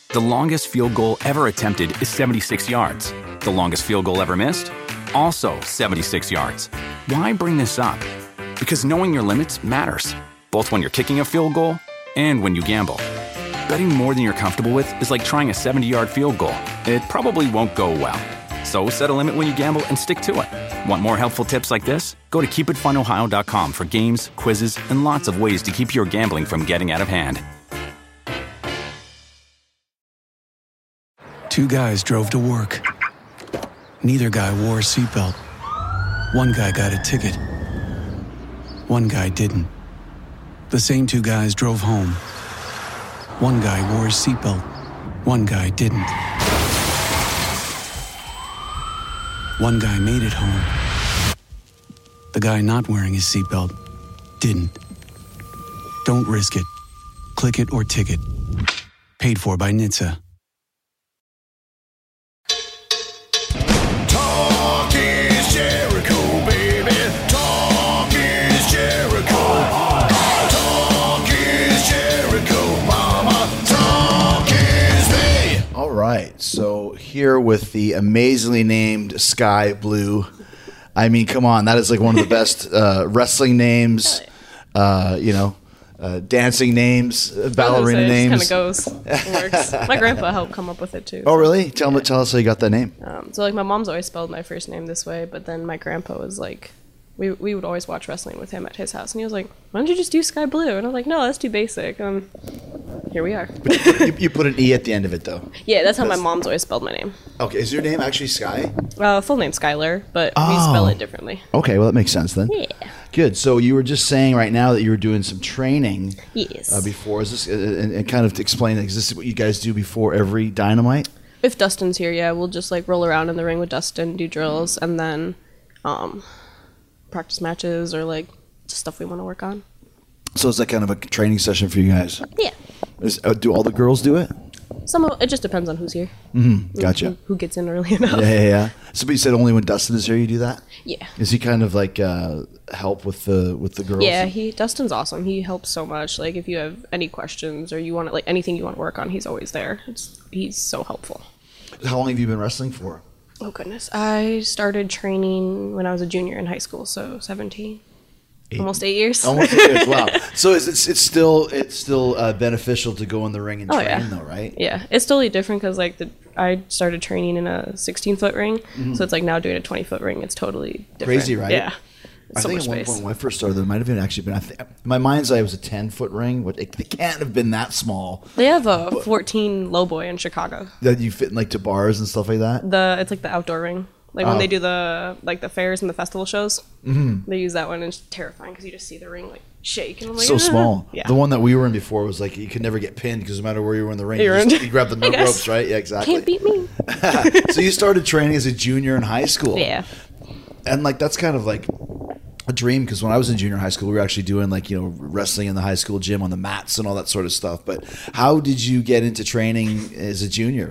The longest field goal ever attempted is 76 yards. The longest field goal ever missed? Also 76 yards. Why bring this up? Because knowing your limits matters, both when you're kicking a field goal and when you gamble. Betting more than you're comfortable with is like trying a 70-yard field goal. It probably won't go well. So set a limit when you gamble and stick to it. Want more helpful tips like this? Go to keepitfunohio.com for games, quizzes, and lots of ways to keep your gambling from getting out of hand. Two guys drove to work. Neither guy wore a seatbelt. One guy got a ticket. One guy didn't. The same two guys drove home. One guy wore his seatbelt. One guy didn't. One guy made it home. The guy not wearing his seatbelt didn't. Don't risk it. Click it or ticket. Paid for by NHTSA. Talk is Jericho, baby. Talk is Jericho. Talk is Jericho, mama. Talk is me. All right, so here with the amazingly named Sky Blue. I mean, come on, that is like one of the best wrestling names. Dancing names, ballerina names. Kind of goes. It works. My grandpa helped come up with it too. Oh, really? Tell us how you got that name. So like my mom's always spelled my first name this way, but then my grandpa was like, we would always watch wrestling with him at his house, and he was like, "Why don't you just do Sky Blue?" And I was like, "No, that's too basic." Here we are. You put an E at the end of it, though. Yeah, that's how my mom's always spelled my name. Okay, is your name actually Sky? Full name Skylar, but we spell it differently. Okay, well that makes sense then. Yeah. Good. So you were just saying right now that you were doing some training. Yes. Before. Is this and kind of to explain? Is this what you guys do before every Dynamite? If Dustin's here, yeah, we'll just like roll around in the ring with Dustin, do drills, and then practice matches or like just stuff we want to work on. So is that kind of a training session for you guys? Yeah. Do all the girls do it? It just depends on who's here. Mm-hmm. Gotcha. Who gets in early enough. Yeah. So but you said only when Dustin is here you do that? Yeah. Is he kind of like help with the girls? Yeah, Dustin's awesome. He helps so much. Like if you have any questions or you want like anything you want to work on, he's always there. He's so helpful. How long have you been wrestling for? Oh goodness. I started training when I was a junior in high school, so 17. Almost 8 years. Almost 8 years. Wow. So it's still beneficial to go in the ring and train, though, right? Yeah, it's totally different because like I started training in a 16-foot ring, so it's like now doing a 20-foot ring. It's totally different. Crazy, right? Yeah. I think at one point when I first started, there might have been. In my mind's eye, it was a 10-foot ring. But it can't have been that small. They have a 14 lowboy in Chicago. That you fit in like to bars and stuff like that. It's like the outdoor ring. Like when they do the fairs and the festival shows, they use that one, and it's terrifying because you just see the ring like shake. And I'm like, so small. Yeah. The one that we were in before was like you could never get pinned because no matter where you were in the ring, you grab the ropes, right? Yeah, exactly. Can't beat me. So you started training as a junior in high school. Yeah. And like that's kind of like a dream because when I was in junior high school, we were actually doing like wrestling in the high school gym on the mats and all that sort of stuff. But how did you get into training as a junior?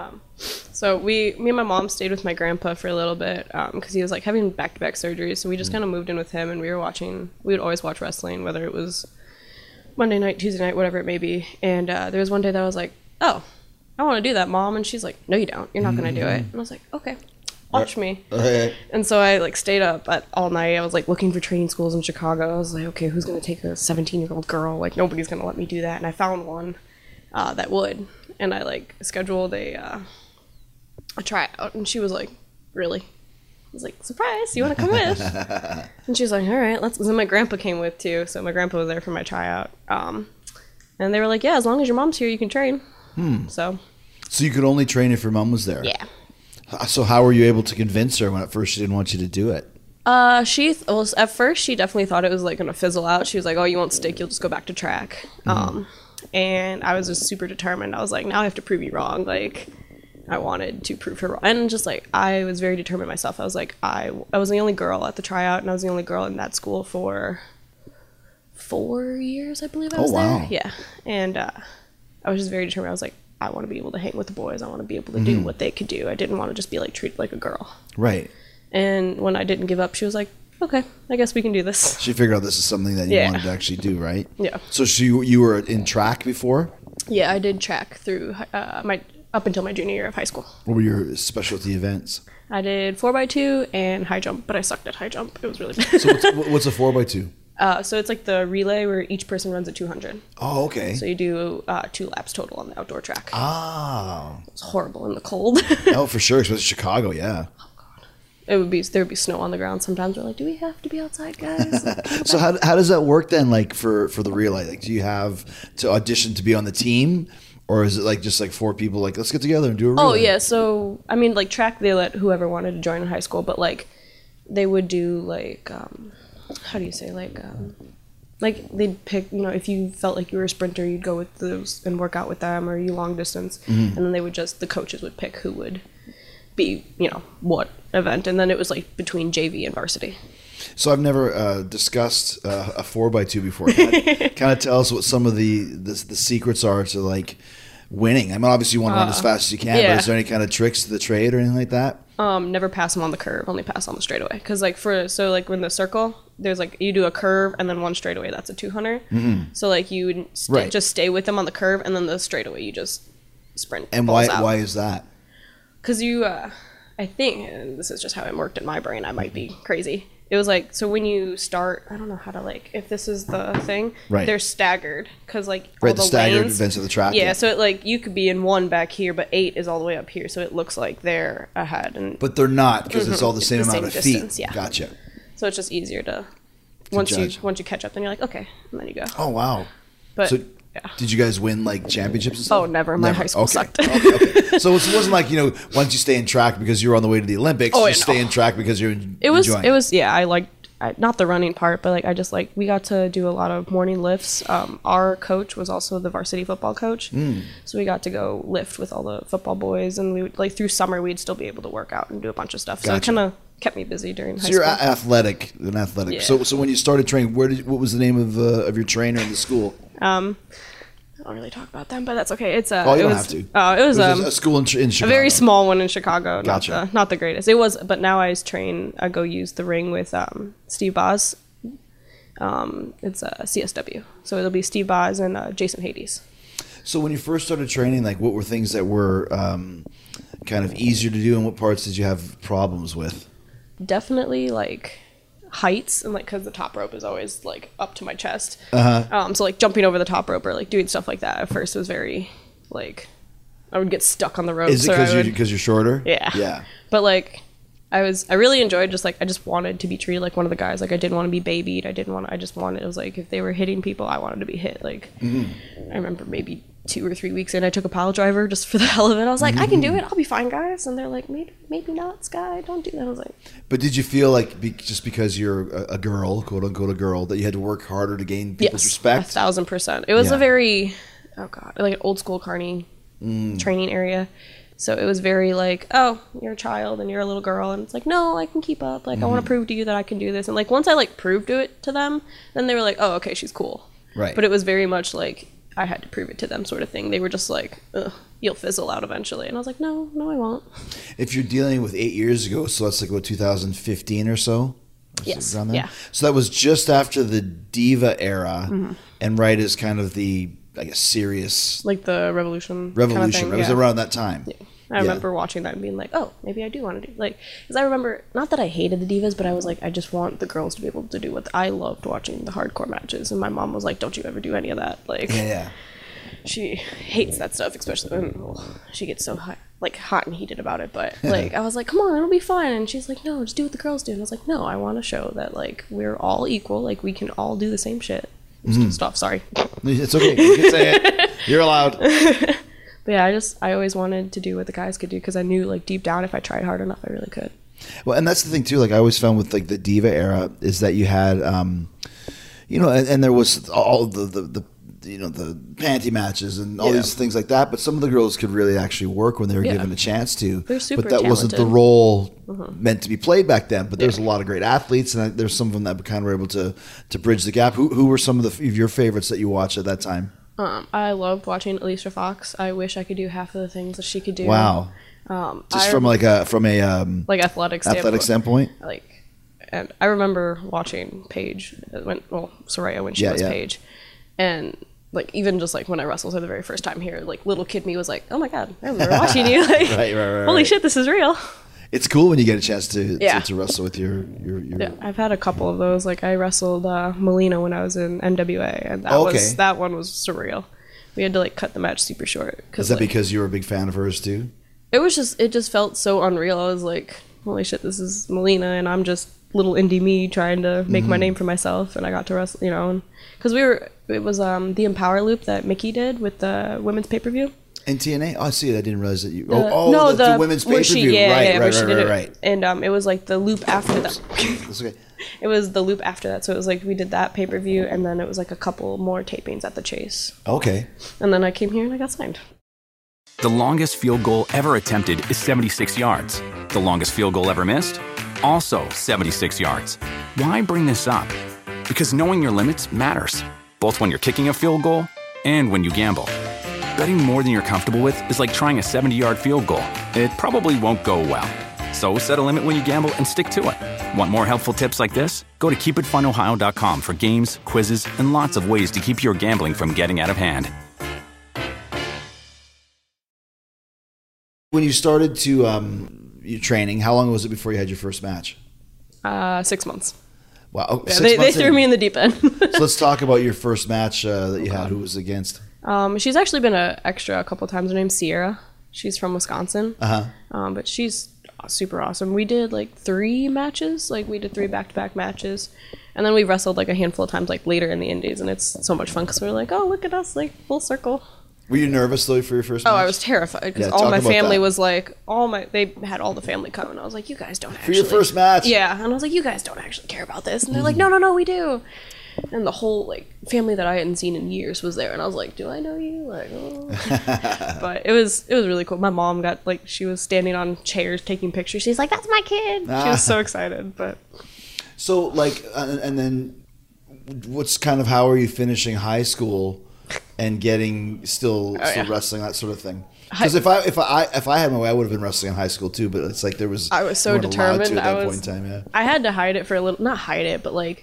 So me and my mom stayed with my grandpa for a little bit because he was like having back-to-back surgeries. So we just kind of moved in with him, and we would always watch wrestling, whether it was Monday night, Tuesday night, whatever it may be. And there was one day that I was like, "Oh, I want to do that, Mom." And she's like, "No, you don't. You're not going to do it." And I was like, "Okay, watch me." Okay. And so I like stayed up all night. I was like looking for training schools in Chicago. I was like, "Okay, who's going to take a 17-year-old girl? Like nobody's going to let me do that." And I found one that would. And I like scheduled a tryout, and she was like, "Really?" I was like, "Surprise! You want to come with?" And she was like, "All right, let's." And then my grandpa came with too, so my grandpa was there for my tryout. And they were like, "Yeah, as long as your mom's here, you can train." So you could only train if your mom was there. Yeah. So how were you able to convince her when at first she didn't want you to do it? At first she definitely thought it was like gonna fizzle out. She was like, "Oh, you won't stick. You'll just go back to track." And I was just super determined. I was like, now I have to prove you wrong. Like, I wanted to prove her wrong. And just like, I was very determined myself. I was like, I was the only girl at the tryout, and I was the only girl in that school for 4 years, I believe I was there. Yeah. And I was just very determined. I was like, I want to be able to hang with the boys. I want to be able to do what they could do. I didn't want to just be like treated like a girl. Right. And when I didn't give up, she was like, "Okay, I guess we can do this." She figured out this is something that you wanted to actually do, right? Yeah. So you were in track before? Yeah, I did track through my up until my junior year of high school. What were your specialty events? I did 4x2 and high jump, but I sucked at high jump. It was really bad. So what's a 4x2? So it's like the relay where each person runs a 200. Oh, okay. So you do 2 laps total on the outdoor track. Ah. It's horrible in the cold. Oh, for sure. Especially Chicago, yeah. There would be snow on the ground sometimes. We're like, do we have to be outside, guys? Like, So how does that work then? Like for the relay, like do you have to audition to be on the team, or is it like just like 4 people? Like let's get together and do a relay? oh yeah, so I mean, like track, they let whoever wanted to join in high school, but like they would do like how do you say like they'd pick, you know, if you felt like you were a sprinter, you'd go with those and work out with them, or you long distance, and then they would the coaches would pick who would be, you know, what event, and then it was like between JV and varsity. So I've never discussed a 4x2 before. Kind of tell us what some of the secrets are to like winning. I mean, obviously you want to run as fast as you can, yeah. but is there any kind of tricks to the trade or anything like that? Never pass them on the curve, only pass on the straightaway. Because like like when the circle, there's like you do a curve and then one straightaway. That's a 200. So like you would just stay with them on the curve, and then the straightaway you just sprint. And why is that? Because I think, and this is just how it worked in my brain. I might be crazy. It was like, so when you start, I don't know how to like, if this is the thing, they're staggered because like all the staggered lanes, events of the track. Yeah, so it like you could be in 1 back here, but 8 is all the way up here, so it looks like they're ahead. But they're not, because it's all the same amount of distance, feet. yeah. Gotcha. So it's just easier to once judge. you catch up, then you're like, okay, and then you go. Oh wow. But So yeah. did you guys win like championships and stuff? Oh, never. My high school sucked. Okay. So it wasn't like, you know, once you stay in track because you're on the way to the Olympics, you stay in track because you're enjoying it. Yeah, I liked, not the running part, but like I just like, we got to do a lot of morning lifts. Our coach was also the varsity football coach, so we got to go lift with all the football boys, and we would, like through summer we'd still be able to work out and do a bunch of stuff. So it kind of kept me busy during high school. So you're athletic. Yeah. So when you started training, what was the name of your trainer in the school? I don't really talk about them, but that's okay. It's you don't have to. It was a school in Chicago. A very small one in Chicago. Gotcha. Not the greatest. It was, but now I go use the ring with Steve Boz. It's a CSW, so it'll be Steve Boz and Jason Hades. So when you first started training, like what were things that were kind of easier to do, and what parts did you have problems with? Definitely like heights, and like because the top rope is always like up to my chest. So like jumping over the top rope or like doing stuff like that at first was very like I would get stuck on the rope. Is it because you're shorter? Yeah. But like I really enjoyed just like I just wanted to be treated like one of the guys. Like I didn't want to be babied. I just wanted, it was like if they were hitting people, I wanted to be hit. Like I remember maybe 2 or 3 weeks in, I took a pile driver just for the hell of it. I was like, I can do it. I'll be fine, guys. And they're like, maybe not, Sky. Don't do that. I was like, but did you feel like just because you're a girl, quote unquote a girl, that you had to work harder to gain people's respect? 1,000%. It was a very, like an old school carny training area. So it was very like, oh, you're a child and you're a little girl, and it's like, no, I can keep up. Like I want to prove to you that I can do this. And like once I like proved it to them, then they were like, oh, okay, she's cool. Right. But it was very much like I had to prove it to them, sort of thing. They were just like, ugh, you'll fizzle out eventually. And I was like, no, I won't. If you're dealing with 8 years ago, so that's like what, 2015 or so? Yes. Around there? Yeah. So that was just after the diva era, and right as kind of the, I guess, serious like the revolution. Kind of thing, it was around that time. Yeah. I remember watching that and being like, oh, maybe I do want to do, like, because I remember, not that I hated the divas, but I was like, I just want the girls to be able to do what I loved watching the hardcore matches. And my mom was like, don't you ever do any of that. Like, Yeah. She hates that stuff, especially when she gets so hot and heated about it. But like, I was like, come on, it'll be fine. And she's like, no, just do what the girls do. And I was like, no, I want to show that like we're all equal. Like we can all do the same shit. Stop. Sorry. It's okay. You can say it. You're allowed. But yeah, I always wanted to do what the guys could do because I knew like deep down if I tried hard enough, I really could. Well, and that's the thing too. Like I always found with like the diva era is that you had, you know, and there was all the you know, the panty matches and all these things like that. But some of the girls could really actually work when they were given a chance to. They're super but that wasn't the talented. role meant to be played back then. But there's a lot of great athletes, and there's some of them that kind of were able to bridge the gap. Who were some of your favorites that you watched at that time? I loved watching Alicia Fox. I wish I could do half of the things that she could do. Wow. Just from a like athletic standpoint. Like, and I remember watching Paige Soraya when she was Paige, and like even just like when I wrestled for the very first time here, like little kid me was like, oh my god, I remember watching you. Like, right. Holy shit, this is real. It's cool when you get a chance to Yeah. to wrestle with your Yeah, I've had a couple of those. Like I wrestled Melina when I was in NWA, and that one was surreal. We had to like cut the match super short. Is that like, because you were a big fan of hers too? it just felt so unreal. I was like, holy shit, this is Melina, and I'm just little indie me trying to make my name for myself, and I got to wrestle, you know, because it was the Empower Loop that Mickey did with the women's pay-per-view. In TNA? Oh, I see it. I didn't realize that you. No, the women's pay per view. Right. And it was like the loop after that. That's okay. It was the loop after that, so it was like we did that pay-per-view, and then it was like a couple more tapings at the Chase, Okay. and then I came here and I got signed. The longest field goal ever attempted is 76 yards. The longest field goal ever missed? Also 76 yards. Why bring this up? Because knowing your limits matters, both when you're kicking a field goal and when you gamble. Betting more than you're comfortable with is like trying a 70-yard field goal. It probably won't go well. So set a limit when you gamble and stick to it. Want more helpful tips like this? Go to keepitfunohio.com for games, quizzes, and lots of ways to keep your gambling from getting out of hand. When you started to your training, how long was it before you had your first match? 6 months. Wow. Oh, Yeah, 6 they months threw in. me in the deep end. So let's talk about your first match that you had. Who was against? She's actually been an extra a couple times. Her name's Sierra. She's from Wisconsin. But she's super awesome. We did like 3 matches. Like we did 3 back-to-back matches. And then we wrestled like a handful of times like later in the indies. And it's so much fun because we're like, oh, look at us, like full circle. Were you nervous though for your first match? Oh, I was terrified because Yeah, all talk my about family that. was like, they had all the family come. And I was like, you guys don't For actually. your first match? Yeah. And I was like, you guys don't actually care about this. And they're like, no, we do. And the whole like family that I hadn't seen in years was there, and I was like, "Do I know you?" Like, oh. But it was really cool. My mom got like she was standing on chairs taking pictures. She's like, "That's my kid." She was so excited. But So like, and then, what's kind of how are you finishing high school and getting still yeah. wrestling, that sort of thing? Because if I had my way, I would have been wrestling in high school too. But it's like I was so you weren't allowed determined. to at that point in time. Yeah. I had to hide it for a little, not hide it, but like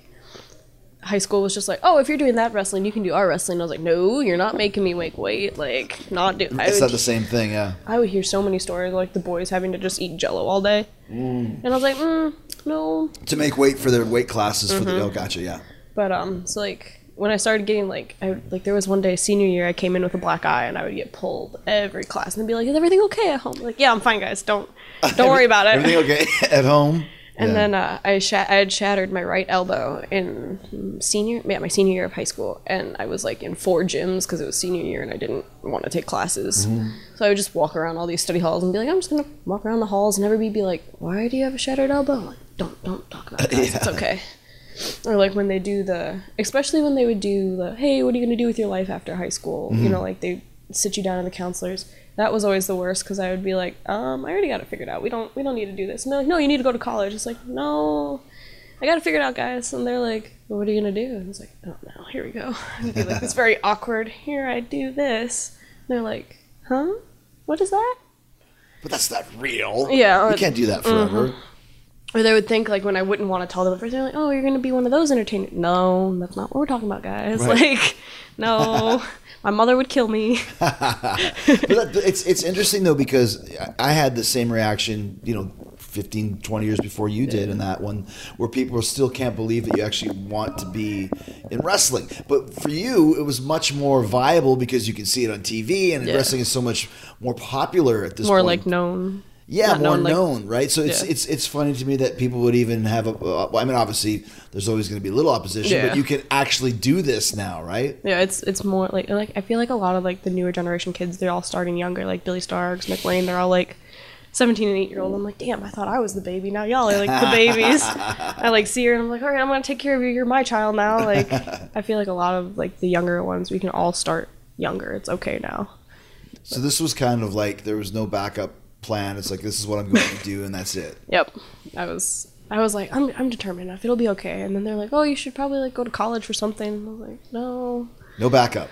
high school was just like, oh, if you're doing that wrestling, you can do our wrestling. I was like, no, you're not making me make weight. Like, not do. It's not the same thing. Yeah. I would hear so many stories like the boys having to just eat Jello all day, and I was like, no. To make weight for their weight classes for the gotcha, yeah. But so like when I started getting like there was one day senior year I came in with a black eye and I would get pulled every class and they'd be like, is everything okay at home? Like, yeah, I'm fine, guys. Don't worry about it. Everything okay at home? And Yeah. then I had shattered my right elbow in my senior year of high school, and I was like in 4 gyms because it was senior year and I didn't want to take classes. So I would just walk around all these study halls and be like, I'm just gonna walk around the halls, and everybody be like, why do you have a shattered elbow? I'm like, don't talk about it, guys. It's okay. Or like when they do especially when they would do hey, what are you gonna do with your life after high school? You know, like they sit you down in the counselors. That was always the worst because I would be like, I already got it figured out. We don't need to do this. And they're like, no, you need to go to college. It's like, no, I got it figured out, guys. And they're like, well, what are you gonna do? And it's like, oh no, here we go. And it'd be like, it's very awkward. Here, I do this. And they're like, huh? What is that? But that's not real. Yeah. You can't do that forever. Or they would think like when I wouldn't want to tell them at first, they're like, oh, you're gonna be one of those entertainers. No, that's not what we're talking about, guys. Right. Like, no, my mother would kill me. But it's interesting though, because I had the same reaction, 15, 20 years before you did in that one, where people still can't believe that you actually want to be in wrestling. But for you, it was much more viable because you can see it on TV, and wrestling is so much more popular at this More point. like known. Yeah, Not more known, like- known, right? So it's funny to me that people would even have I mean, obviously, there's always going to be a little opposition, Yeah. but you can actually do this now, right? Yeah, it's more like I feel like a lot of like the newer generation kids, they're all starting younger, like Billy Starks, McLean, they're all like 17 and 8-year-old. I'm like, damn, I thought I was the baby. Now y'all are like the babies. I like see her and I'm like, all right, I'm gonna take care of you. You're my child now. Like, I feel like a lot of like the younger ones, we can all start younger. It's okay now. So this was kind of like there was no backup plan. It's like, this is what I'm going to do, and that's it. Yep. I was like, I'm determined enough. It'll be okay. And then they're like, oh, you should probably like go to college for something. I was like, no. No backup.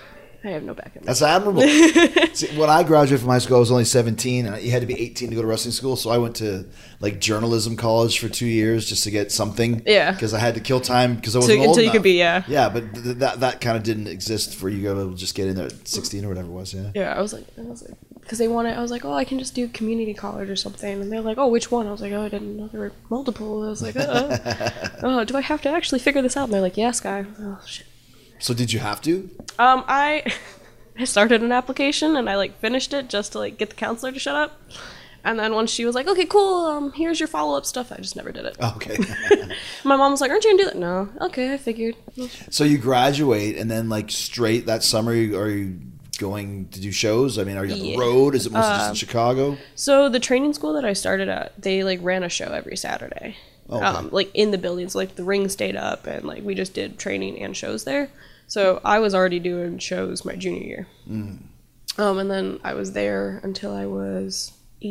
I have no back in me. That's admirable. See, when I graduated from high school, I was only 17, and you had to be 18 to go to wrestling school. So I went to like journalism college for 2 years just to get something. Yeah. Because I had to kill time because I wasn't old Until you enough. could be, yeah. Yeah, but that kind of didn't exist for you to just get in there at 16 or whatever it was. Yeah. Yeah, I was like, because they wanted, I was like, oh, I can just do community college or something. And they're like, oh, which one? I was like, oh, I didn't know there were multiple. I was like, oh, do I have to actually figure this out? And they're like, yes, guy. Oh, shit. So did you have to? I started an application and I like finished it just to like get the counselor to shut up. And then once she was like, okay, cool, here's your follow-up stuff, I just never did it. Oh, okay. My mom was like, aren't you gonna do that? No. Okay, I figured. So you graduate and then like straight that summer, are you going to do shows? I mean, are you on the road? Is it mostly just in Chicago? So the training school that I started at, they like ran a show every Saturday. Okay. Like in the buildings, like the ring stayed up and like we just did training and shows there. So I was already doing shows my junior year. And then I was there until I was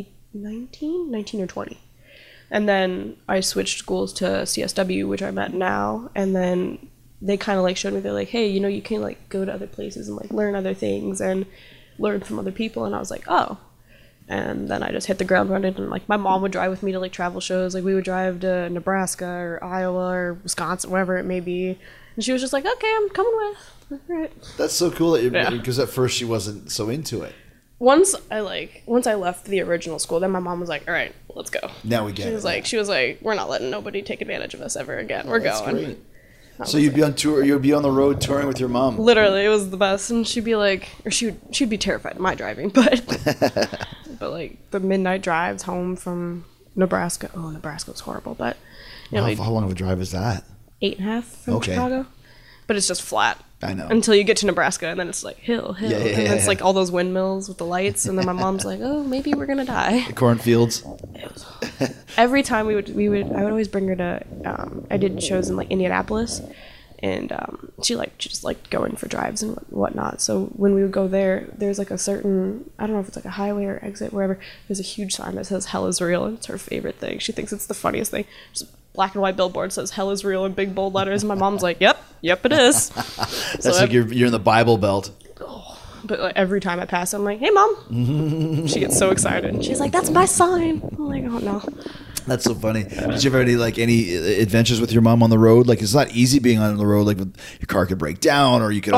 19 or 20. And then I switched schools to CSW, which I'm at now. And then they kind of like showed me, they're like, hey, you know, you can like go to other places and like learn other things and learn from other people. And I was like, oh. And then I just hit the ground running, and like my mom would drive with me to like travel shows. Like we would drive to Nebraska or Iowa or Wisconsin, wherever it may be. And she was just like, okay, I'm coming with. All right. That's so cool that because at first she wasn't so into it. Once I left the original school, then my mom was like, all right, let's go. Now we get it. She was like, we're not letting nobody take advantage of us ever again. We're That's going. great. So you'd be on tour. You'd be on the road touring with your mom. Literally, it was the best. And she'd be like, or she'd be terrified of my driving, but but like the midnight drives home from Nebraska. Oh, Nebraska was horrible, but you know, How long of a drive is that? 8.5 from Chicago. But it's just flat. I know. Until you get to Nebraska, and then it's like hill, and then it's like all those windmills with the lights, and then my mom's like, "Oh, maybe we're gonna die." The cornfields. Every time I would always bring her to. I did shows in like Indianapolis, and she just liked going for drives and whatnot. So when we would go there, there's like a certain, I don't know if it's like a highway or exit, wherever. There's a huge sign that says "Hell is real," and it's her favorite thing. She thinks it's the funniest thing. Just black and white billboard says "Hell is real" in big bold letters, and my mom's like, "Yep, it is." That's like you're in the Bible Belt. But like, every time I pass, I'm like, "Hey, mom!" She gets so excited. She's like, "That's my sign." I'm like, "Oh no." That's so funny. Did you ever have any adventures with your mom on the road? Like, it's not easy being on the road. Like, your car could break down, or you could.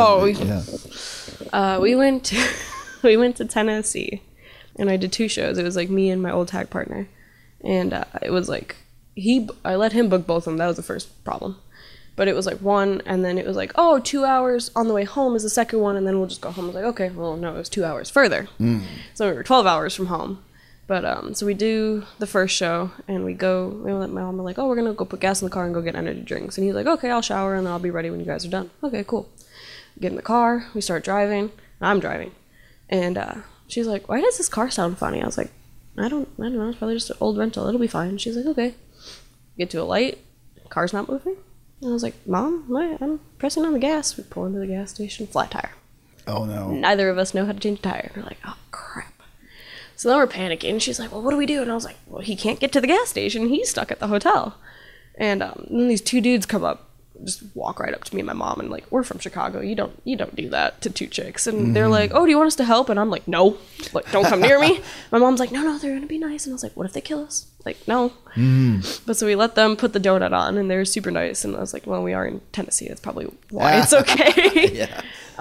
We went to Tennessee, and I did 2 shows. It was like me and my old tag partner, and it was like I let him book both of them. That was the first problem. But it was like one, and then it was like, 2 hours on the way home is the second one, and then we'll just go home. I was like, okay, well, no, it was 2 hours further. So we were 12 hours from home. But, so we do the first show, and we let my mom, like, we're going to go put gas in the car and go get energy drinks. And he's like, okay, I'll shower, and then I'll be ready when you guys are done. Okay, cool. Get in the car, we start driving. I'm driving. And she's like, why does this car sound funny? I was like, I don't know, it's probably just an old rental. It'll be fine. She's like, okay. Get to a light, car's not moving. And I was like, Mom, what? I'm pressing on the gas. We pull into the gas station, flat tire. Oh, no. Neither of us know how to change a tire. We're like, oh, crap. So then we're panicking. She's like, well, what do we do? And I was like, well, he can't get to the gas station. He's stuck at the hotel. And then these 2 dudes come up, just walk right up to me and my mom, and like, we're from Chicago. You don't do that to 2 chicks. And they're like, oh, do you want us to help? And I'm like, no. Like, don't come near me. My mom's like, no, they're gonna be nice. And I was like, what if they kill us? Like, no. But so we let them put the donut on, and they're super nice. And I was like, well, we are in Tennessee. That's probably why it's okay. Yeah.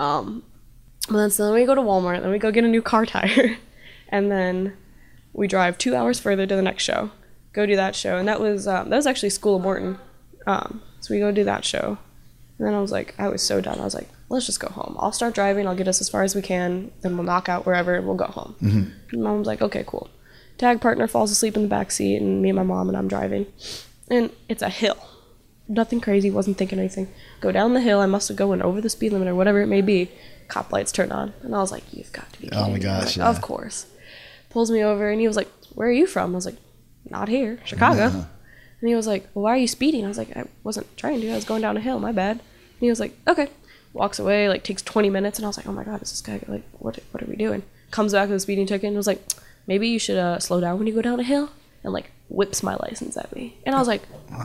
But then so then we go to Walmart, then we go get a new car tire, and then we drive 2 hours further to the next show, go do that show, and that was actually School of Morton. So we go do that show, and then I was so done. I was like, let's just go home. I'll start driving. I'll get us as far as we can. Then we'll knock out wherever, and we'll go home. And Mom's like, okay, cool. Tag partner falls asleep in the back seat, and me and my mom, and I'm driving, and it's a hill. Nothing crazy. Wasn't thinking anything. Go down the hill. I must have going over the speed limit or whatever it may be. Cop lights turn on, and I was like, you've got to be kidding me. Oh my gosh! Like, yeah. Of course. Pulls me over, and he was like, where are you from? I was like, not here, Chicago. And he was like, well, why are you speeding? I was like, I wasn't trying to. I was going down a hill. My bad. And he was like, okay. Walks away, like takes 20 minutes, and I was like, oh my god, is this guy like, what are we doing? Comes back with a speeding ticket and was like, maybe you should slow down when you go down a hill, and like whips my license at me. And I was like,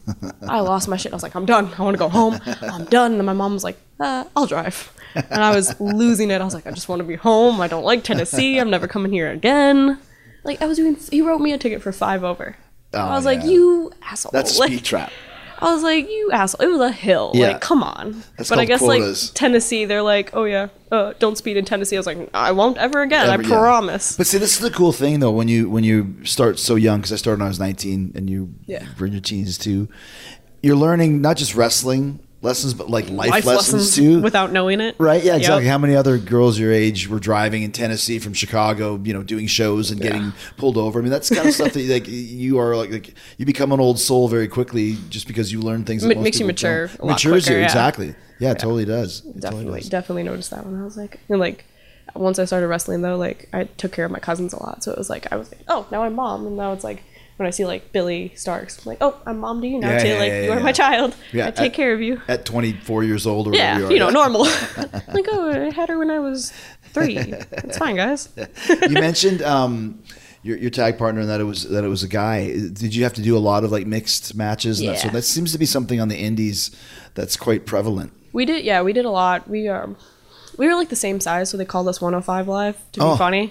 I lost my shit. I was like, I'm done. I want to go home. I'm done. And my mom was like, I'll drive. And I was losing it. I was like, I just want to be home. I don't like Tennessee. I'm never coming here again. Like, he wrote me a ticket for 5 over. I was like, you asshole. That's a like, speed trap. I was like, you asshole. It was a hill. Yeah. Like, come on. That's but I called guess, quotas. like, Tennessee, they're like, oh, yeah, don't speed in Tennessee. I was like, I won't ever again. I promise. But see, this is the cool thing, though, when you start so young, because I started when I was 19, and you were in your teens, too. You're learning not just wrestling lessons, but, like, life lessons, too. Without knowing it. Right? Yeah, exactly. Yep. How many other girls your age were driving in Tennessee from Chicago, doing shows and getting pulled over? I mean, that's kind of stuff that like you are like you become an old soul very quickly just because you learn things. That It most makes you people mature don't. a lot Matures quicker, you, yeah. exactly. Yeah, it totally does. It Definitely, totally does. definitely noticed that one. I was like, and like, once I started wrestling though, like I took care of my cousins a lot, so it was like I was like, oh, now I'm mom, and now it's like when I see like Billy Starks, I'm like, oh, I'm mom to you now too. Like you are my child. Yeah, I take care of you. At 24 years old or whatever Yeah, you are. normal. Like, oh, I had her when I was 3. It's fine, guys. You mentioned your tag partner and that it was a guy. Did you have to do a lot of like mixed matches? And Yeah. that seems to be something on the indies that's quite prevalent. We did a lot. We were like the same size, so they called us 105 Live to be funny.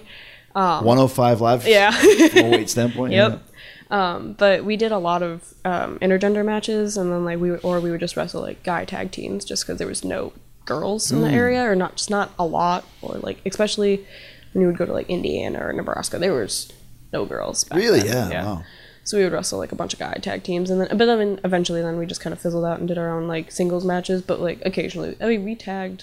105 Live? Yeah. From a weight standpoint? Yep. But we did a lot of intergender matches, and then like we would just wrestle like guy tag teams, just because there was no girls in the area, or not a lot, or like especially when you would go to like Indiana or Nebraska, there was no girls. Back Really? then. Yeah. Wow. So we would wrestle like a bunch of guy tag teams, and then eventually we just kind of fizzled out and did our own like singles matches. But like occasionally, I mean, we tagged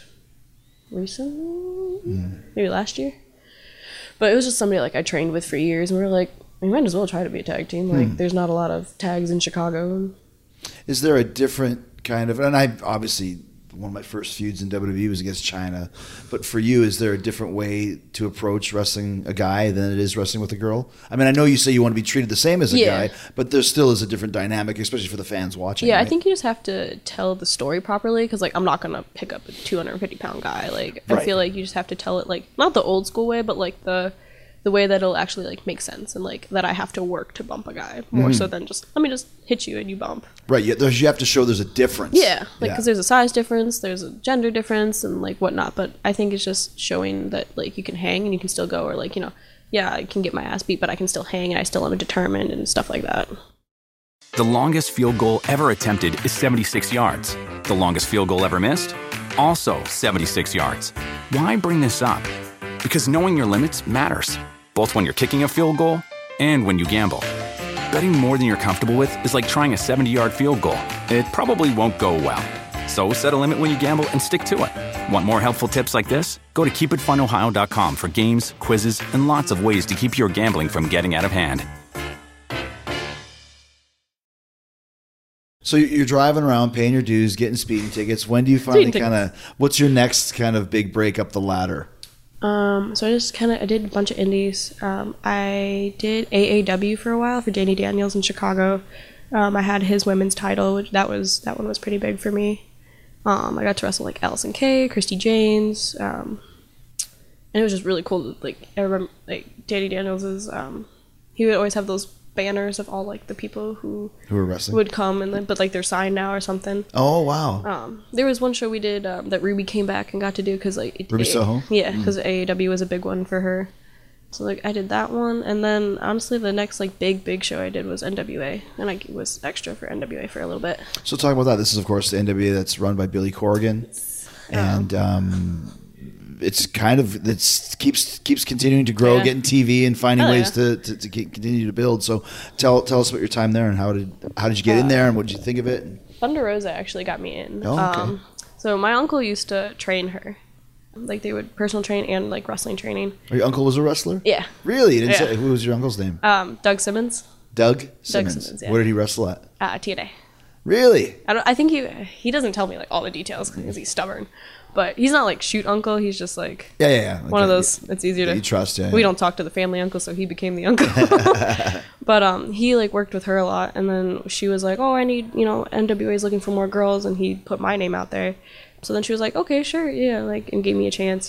recently, maybe last year. But it was just somebody like I trained with for years, and we were like, we might as well try to be a tag team. Like, there's not a lot of tags in Chicago. Is there a different kind of, and I obviously, one of my first feuds in WWE was against China, but for you, is there a different way to approach wrestling a guy than it is wrestling with a girl? I mean, I know you say you want to be treated the same as a guy, but there still is a different dynamic, especially for the fans watching. Yeah, right? I think you just have to tell the story properly, because like I'm not gonna pick up a 250-pound guy. Like I feel like you just have to tell it like not the old school way, but like the way that it'll actually like make sense, and like that I have to work to bump a guy more so than just let me just hit you and you bump. Right, you have to show there's a difference. Yeah, like because there's a size difference, there's a gender difference, and like whatnot. But I think it's just showing that like you can hang and you can still go, or like yeah, I can get my ass beat, but I can still hang and I still am determined and stuff like that. The longest field goal ever attempted is 76 yards. The longest field goal ever missed? Also 76 yards. Why bring this up? Because knowing your limits matters, both when you're kicking a field goal and when you gamble. Betting more than you're comfortable with is like trying a 70-yard field goal. It probably won't go well. So set a limit when you gamble and stick to it. Want more helpful tips like this? Go to keepitfunohio.com for games, quizzes, and lots of ways to keep your gambling from getting out of hand. So you're driving around, paying your dues, getting speeding tickets. When do you finally what's your next kind of big break up the ladder? So I did a bunch of indies. I did AAW for a while for Danny Daniels in Chicago. I had his women's title, which that one was pretty big for me. I got to wrestle like Allison Kay, Christy Janes, and it was just really cool. Like I remember, like Danny Daniels is, he would always have those banners of all like the people who were wrestling would come, and then but like they're signed now or something. Oh wow! There was one show we did that Ruby came back and got to do because like Ruby Soho. Yeah, because AAW was a big one for her. So like I did that one, and then honestly the next like big show I did was NWA, and I was extra for NWA for a little bit. So talk about that. This is of course the NWA that's run by Billy Corgan, and it's kind of keeps continuing to grow, getting TV and finding ways to continue to build. So tell us about your time there and how did you get in there and what did you think of it? Thunder Rosa actually got me in. Oh, okay. So my uncle used to train her. Like they would personal train and like wrestling training. Your uncle was a wrestler? Yeah. Really? You didn't say who was your uncle's name? Doug Simmons. Doug Simmons. Doug Simmons, yeah. Where did he wrestle at? TNA. Really? I think he doesn't tell me like all the details because he's stubborn. But he's not like shoot uncle. He's just like yeah. One of those. It's easier to you trust. Yeah, we don't talk to the family uncle, so he became the uncle. But he like worked with her a lot, and then she was like, "Oh, I need NWA's looking for more girls," and he put my name out there. So then she was like, "Okay, sure, yeah," like and gave me a chance.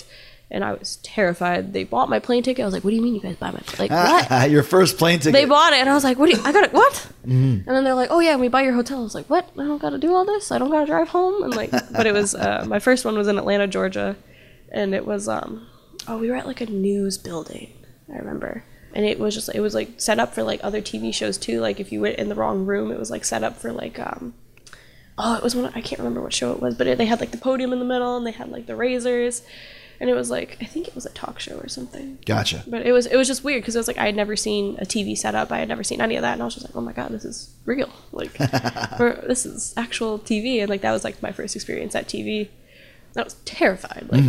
and I was terrified. They bought my plane ticket. I was like, what do you mean you guys buy my like what? Your first plane ticket. They bought it, and I was like, I got it, what? And then they're like, oh yeah, we buy your hotel. I was like, what? I don't got to do all this? I don't got to drive home? And like, but it was, my first one was in Atlanta, Georgia, and it was, we were at like a news building, I remember. And it was just, it was like set up for like other TV shows too. Like if you went in the wrong room, it was like set up for like, it was one, I can't remember what show it was, but they had like the podium in the middle, and they had like the razors. And it was like, I think it was a talk show or something. Gotcha. But it was just weird because it was like I had never seen a TV setup. I had never seen any of that, and I was just like, oh my god, this is real. Like, this is actual TV, and like that was like my first experience at TV. I was terrified. Like,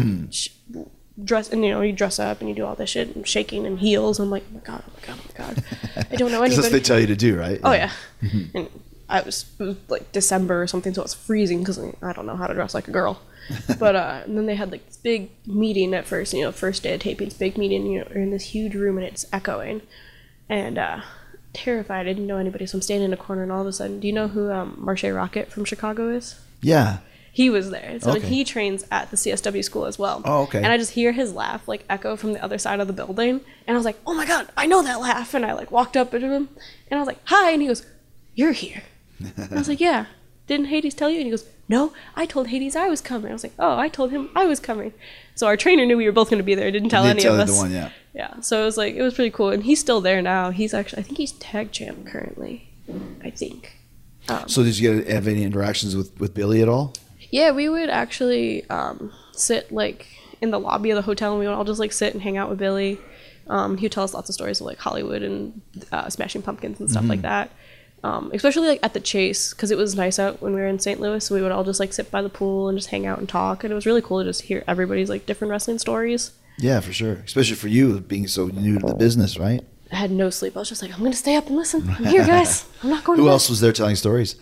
dress, and you dress up and you do all this shit and shaking and heels. I'm like, oh my god, oh my god, oh my god. I don't know anybody. That's what they tell you to do, right? Oh yeah. And it was like December or something, so it was freezing because I don't know how to dress like a girl. But and then they had like this big meeting at first, first day of taping, this big meeting, you're in this huge room and it's echoing, and terrified. I didn't know anybody, so I'm standing in a corner, and all of a sudden, do you know who Marche Rocket from Chicago is? Yeah. He was there. So Okay. he trains at the CSW school as well. Oh, okay. And I just hear his laugh like echo from the other side of the building, and I was like, oh my god, I know that laugh. And I like walked up to him, and I was like, hi, and he goes, you're here. And I was like, yeah. Didn't Hades tell you? And he goes, no, I told Hades I was coming. I was like, oh, I told him I was coming. So our trainer knew we were both going to be there. Didn't tell any of us. The one, yeah. Yeah. So it was pretty cool. And he's still there now. He's actually, I think he's tag champ currently. I think. So did you have any interactions with Billy at all? Yeah, we would actually sit like in the lobby of the hotel, and we would all just like sit and hang out with Billy. He would tell us lots of stories of like Hollywood and Smashing Pumpkins and stuff like that. Especially like at the Chase, because it was nice out when we were in St. Louis, so we would all just like sit by the pool and just hang out and talk, and it was really cool to just hear everybody's like different wrestling stories. Yeah, for sure. Especially for you being so new to the business, right? I had no sleep. I was just like, I'm gonna stay up and listen. I'm here, guys. I'm not going to Who bed. else was there telling stories?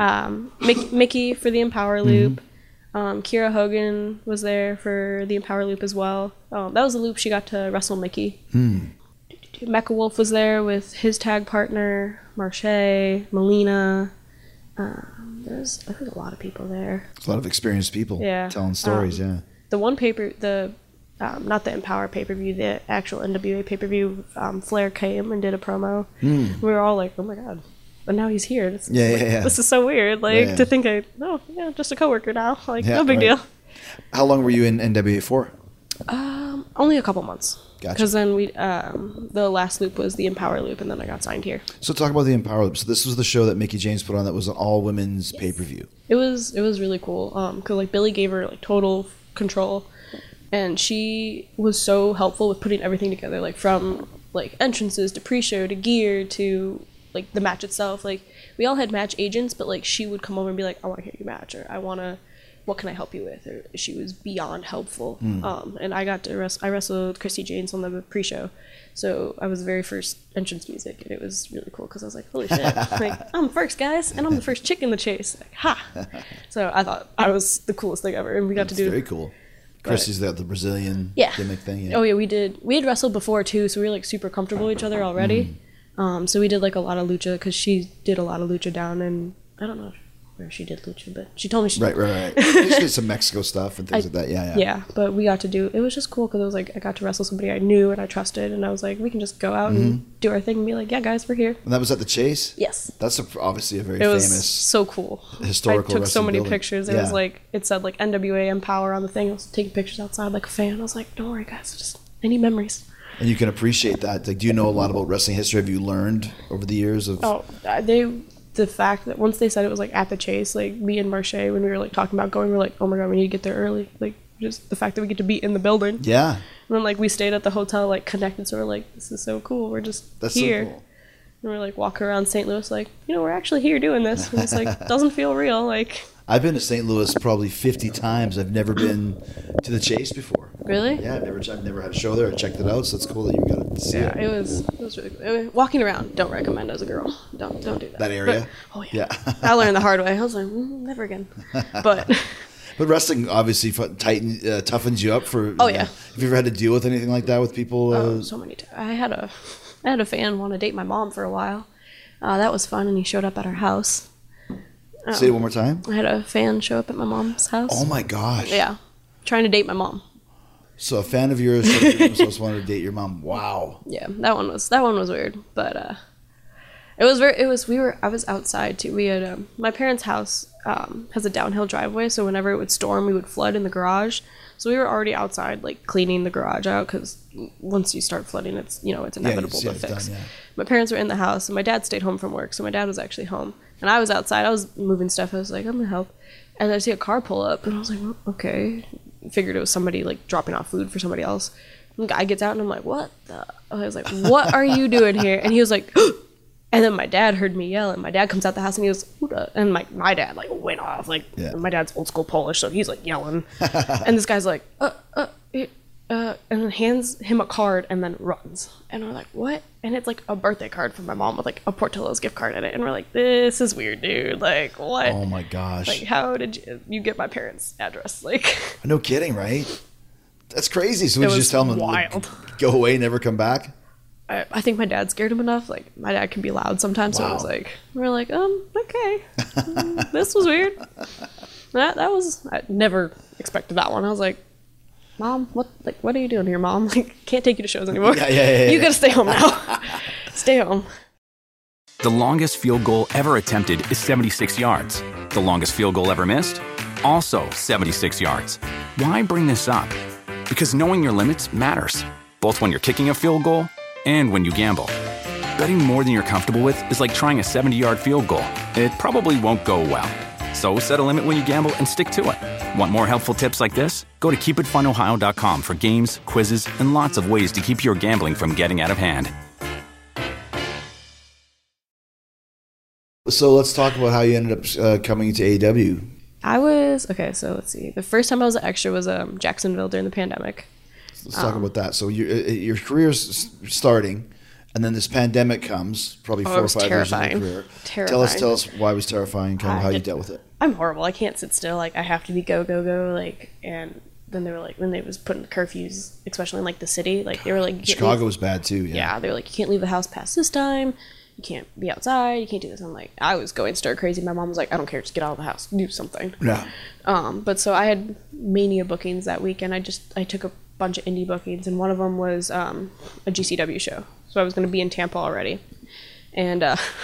Mickey for the Empower Loop. Kira Hogan was there for the Empower Loop as well. That was the loop she got to wrestle Mickey. Mecha Wolf was there with his tag partner, Marche, Melina. There's a lot of people there. There's a lot of experienced people telling stories, yeah. The one not the Empower pay-per-view, the actual NWA pay-per-view, Flair came and did a promo. We were all like, oh my god. But now he's here. This is so weird. Like, to think just a coworker now. Like, no big deal. How long were you in NWA for? Only a couple months. Gotcha. Because then the last loop was the Empower Loop, and then I got signed here. So talk about the Empower Loop. So this was the show that Mickie James put on that was an all-women's pay-per-view. It was really cool. Because like Billy gave her like total control, and she was so helpful with putting everything together, like from like entrances to pre-show to gear to like the match itself. Like we all had match agents, but like she would come over and be like, I want to hear your match, or what can I help you with? Or she was beyond helpful. And I got to I wrestled Christy James on the pre-show, so I was the very first entrance music, and it was really cool because I was like, holy shit, like I'm first, guys, and I'm the first chick in the Chase. Like, ha! So I thought I was the coolest thing ever, and we got to do very cool. Christy's the Brazilian gimmick thing. Yeah. Oh yeah, we had wrestled before too, so we were like super comfortable with each other already. So we did like a lot of lucha because she did a lot of lucha down in, I don't know where she did lucha, but she told me she did. Right. She did some Mexico stuff and things like that. Yeah, but we got to it was just cool because it was like I got to wrestle somebody I knew and I trusted, and I was like, we can just go out and do our thing and be like, yeah guys, we're here. And that was at the Chase? Yes. That's obviously a very it was famous so cool. Historical I took so many building. pictures. It was like, it said like NWA Empower on the thing. I was taking pictures outside like a fan. I was like, don't worry guys, I need memories. And you can appreciate that. Like, do you know a lot about wrestling history? Have you learned over the years of? The fact that once they said it was like at the Chase, like me and Marche, when we were like talking about going, we were like, oh my god, we need to get there early. Like just the fact that we get to be in the building. Yeah. And then like we stayed at the hotel like connected, so we're like, this is so cool. We're just here. So cool. And we're like walking around St. Louis, like, we're actually here doing this. And it's like doesn't feel real. Like I've been to St. Louis probably 50 times. I've never been to the Chase before. Really? Yeah, I've never had a show there. I checked it out, so it's cool that you got to see it. Yeah, it was really cool. I mean, walking around, don't recommend as a girl. Don't do that. That area? But, oh yeah. I learned the hard way. I was like, never again. But wrestling obviously toughens you up for. Oh yeah. Have you ever had to deal with anything like that with people? So many times. I had a fan want to date my mom for a while. That was fun, and he showed up at our house. Say it one more time. I had a fan show up at my mom's house. Oh my gosh. Yeah, trying to date my mom. So a fan of yours said you were supposed to want to date your mom. Wow. Yeah, that one was weird, but I was outside too. We had my parents' house has a downhill driveway, so whenever it would storm, we would flood in the garage. So we were already outside, like cleaning the garage out, because once you start flooding, it's inevitable to fix. Done, yeah. My parents were in the house, and my dad stayed home from work, so my dad was actually home, and I was outside. I was moving stuff. I was like, I'm gonna help, and I see a car pull up, and I was like, well, okay. Figured it was somebody like dropping off food for somebody else. And the guy gets out, and I'm like, what the? I was like, what are you doing here? And he was like. And then my dad heard me yell, and my dad comes out the house, and he goes, Huda. And my dad, like, went off. Like, my dad's old school Polish, so he's, like, yelling. And this guy's like, and then hands him a card and then runs. And we're like, what? And it's, like, a birthday card from my mom with, like, a Portillo's gift card in it. And we're like, this is weird, dude. Like, what? Oh, my gosh. Like, how did you get my parents' address? Like, no kidding, right? That's crazy. So we just tell him, wild. Like, go away, never come back? I think my dad scared him enough. Like, my dad can be loud sometimes, so I was like, we're like, okay, this was weird. I never expected that one. I was like, Mom, what are you doing here, Mom? Like, can't take you to shows anymore. Yeah. You gotta stay home now. Stay home. The longest field goal ever attempted is 76 yards. The longest field goal ever missed? Also 76 yards. Why bring this up? Because knowing your limits matters, both when you're kicking a field goal and when you gamble. Betting more than you're comfortable with is like trying a 70-yard field goal. It probably won't go well. So set a limit when you gamble and stick to it. Want more helpful tips like this? Go to keepitfunohio.com for games, quizzes, and lots of ways to keep your gambling from getting out of hand. So let's talk about how you ended up coming to AEW. So let's see. The first time I was an extra was Jacksonville during the pandemic. Let's talk about that. So your career's starting, and then this pandemic comes, probably 4 or 5 years into your career. Terrifying. Tell us why it was terrifying, kind of how you dealt with it. I'm horrible. I can't sit still. Like, I have to be go, like, and then they were like, when they was putting the curfews, especially in, like, the city, like, they were like... Chicago was bad, too, Yeah, they were like, you can't leave the house past this time. You can't be outside. You can't do this. I'm like, I was going stir crazy. My mom was like, I don't care. Just get out of the house. Do something. Yeah. But so I had Mania bookings that weekend. I took a bunch of indie bookings, and one of them was a GCW show. So I was going to be in Tampa already. And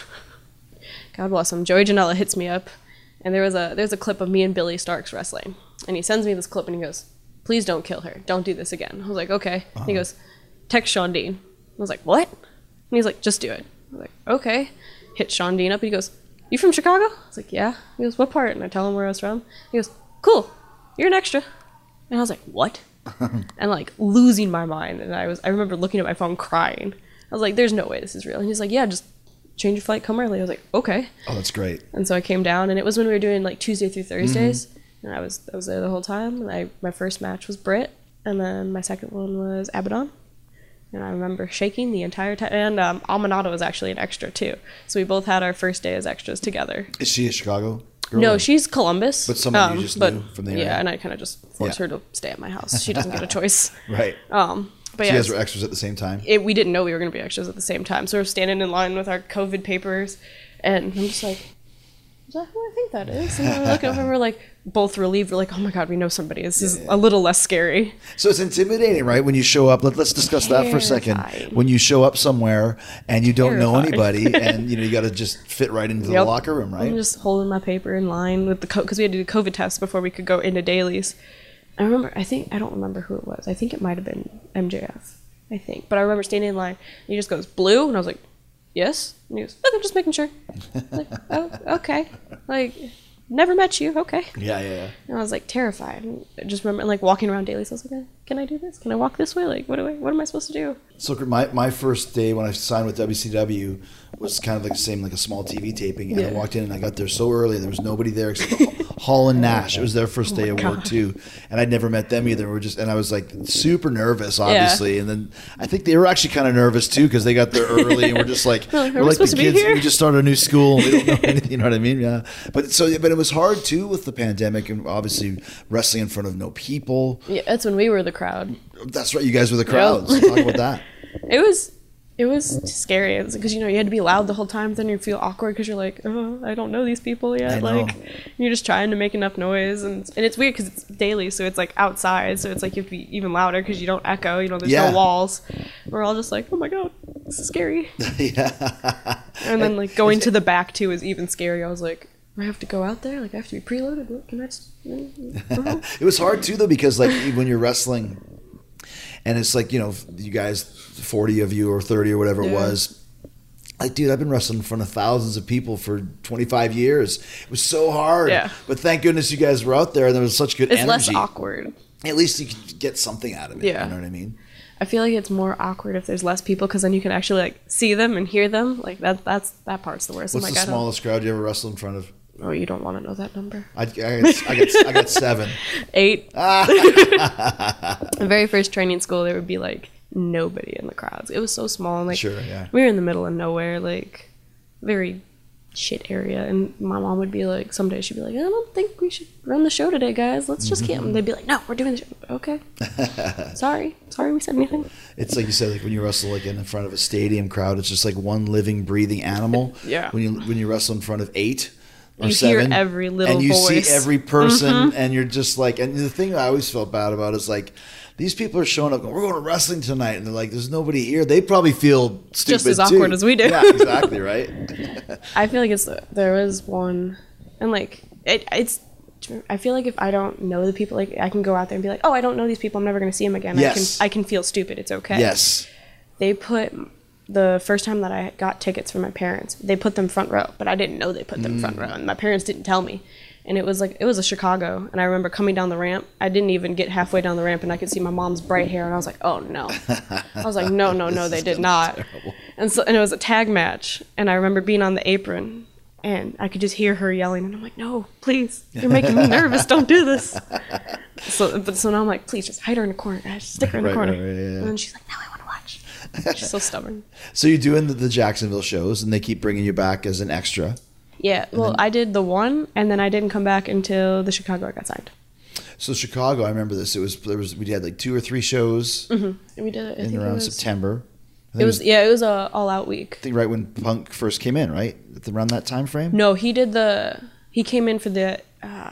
God bless him, Joey Janela hits me up, and there's a clip of me and Billy Starks wrestling. And he sends me this clip, and he goes, please don't kill her. Don't do this again. I was like, okay. He goes, text Sean Dean. I was like, what? And he's like, just do it. I was like, okay. Hit Sean Dean up. He goes, you from Chicago? I was like, yeah. He goes, what part? And I tell him where I was from. He goes, cool. You're an extra. And I was like, what? And like losing my mind. And I remember looking at my phone crying. I was like, there's no way this is real. And he's like, yeah, just change your flight, come early. I was like, okay. Oh, that's great. And so I came down, and it was when we were doing like Tuesday through Thursdays. And I was there the whole time. And my first match was Britt, and then my second one was Abaddon. And I remember shaking the entire time. And Amanada was actually an extra too. So we both had our first day as extras together. Is she a Chicago girl? No, she's Columbus. But someone you just knew from the area? Yeah, and I kind of just forced her to stay at my house. She doesn't get a choice. Right. But so yeah, you guys were extras at the same time? We didn't know we were going to be extras at the same time. So we're standing in line with our COVID papers. And I'm just like, is that who I think that is? And we're looking over, and we're like, both relieved. We're like, oh my God, we know somebody. This is a little less scary. So it's intimidating, right? When you show up, let's discuss that for a second. When you show up somewhere and you don't know anybody, and you got to just fit right into the locker room, right? I'm just holding my paper in line with the because we had to do COVID tests before we could go into dailies. I don't remember who it was. I think it might have been MJF. I think, but I remember standing in line. And he just goes, blue, and I was like, yes. And he goes, okay, just making sure. Like, oh, okay. Like, never met you. Okay. Yeah. And I was like terrified. And I just remember like walking around dailies. I was like, can I do this? Can I walk this way? Like, what am I supposed to do? So my first day when I signed with WCW was kind of like the same, like a small TV taping. And I walked in and I got there so early. There was nobody there except Hall and Nash. It was their first day of work too. And I'd never met them either. And I was like super nervous, obviously. Yeah. And then I think they were actually kind of nervous too because they got there early and we're just like, we're like the kids. We just started a new school. And we don't know anything. You know what I mean? Yeah. But it was hard too with the pandemic and obviously wrestling in front of no people. Yeah, that's when we were the crowd. That's right. You guys were the crowd. So talk about that. It It was scary because you had to be loud the whole time. Then you feel awkward because you're like, oh, I don't know these people yet. I know. Like you're just trying to make enough noise, and it's weird because it's daily, so it's like outside, so it's like you have to be even louder because you don't echo. There's Yeah. no walls. We're all just like, oh my god, this is scary. Yeah. And then like going to the back too is even scary. I was like, I have to go out there. Like I have to be preloaded. What can I? It was hard too though, because like when you're wrestling and it's like, you guys, 40 of you or 30 or whatever it Yeah. was, like, dude, I've been wrestling in front of thousands of people for 25 years. It was so hard. Yeah. But thank goodness you guys were out there and there was such good It's energy. less awkward. At least you could get something out of it. Yeah. You know what I mean? I feel like it's more awkward if there's less people because then you can actually like see them and hear them. Like that part's the worst. What's I'm the like, smallest crowd you ever wrestled in front of? Oh, you don't want to know that number. I got 7. 8. The very first training school, there would be like nobody in the crowds. It was so small, and like Sure, yeah. we were in the middle of nowhere, like very shit area. And my mom would be like, someday she'd be like, I don't think we should run the show today, guys. Let's just camp. And they'd be like, no, we're doing the show. Okay. Sorry we said anything. It's like you said, like when you wrestle like in front of a stadium crowd, it's just like one living, breathing animal. Yeah. When you wrestle in front of 8 or You 7, hear every little and you voice. see every person, and you're just like, and the thing I always felt bad about is like, these people are showing up, going, we're going to wrestling tonight, and they're like, there's nobody here. They probably feel stupid Just as awkward too. as we do. Yeah, exactly, right? I feel like there was one, and like it's. I feel like if I don't know the people, like I can go out there and be like, oh, I don't know these people. I'm never going to see them again. Yes. I can feel stupid. It's okay. Yes. They put the first time that I got tickets for my parents, they put them front row, but I didn't know they put them front row, and my parents didn't tell me. And it was a Chicago, and I remember coming down the ramp. I didn't even get halfway down the ramp, and I could see my mom's bright hair, and I was like, oh no. I was like, no, they did not. And it was a tag match, and I remember being on the apron, and I could just hear her yelling, and I'm like, no, please, you're making me nervous. Don't do this. So now I'm like, please, just hide her in the corner, guys. Stick her in the Right, corner. right, yeah. And then she's like, no, I want to watch. She's so stubborn. So you're doing the Jacksonville shows, and they keep bringing you back as an extra. Yeah, well, I did the one, and then I didn't come back until the Chicago I got signed. So Chicago, I remember this. We had like 2 or 3 shows And we did it. I in think around September. I It think was a all out week. I think right when Punk first came in, right? Around that time frame? No, he came in for the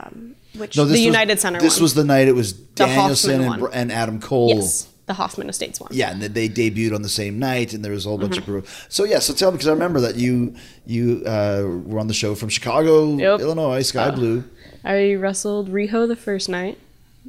No, the United Center. This one. was the night it was Danielson Hoffman one. and Adam Cole. Yes, the Hoffman Estates one. Yeah, and they debuted on the same night, and there was a whole bunch of group. So yeah, so tell me, because I remember that you were on the show from Chicago, Yep. Illinois, Sky Blue. I wrestled Riho the first night.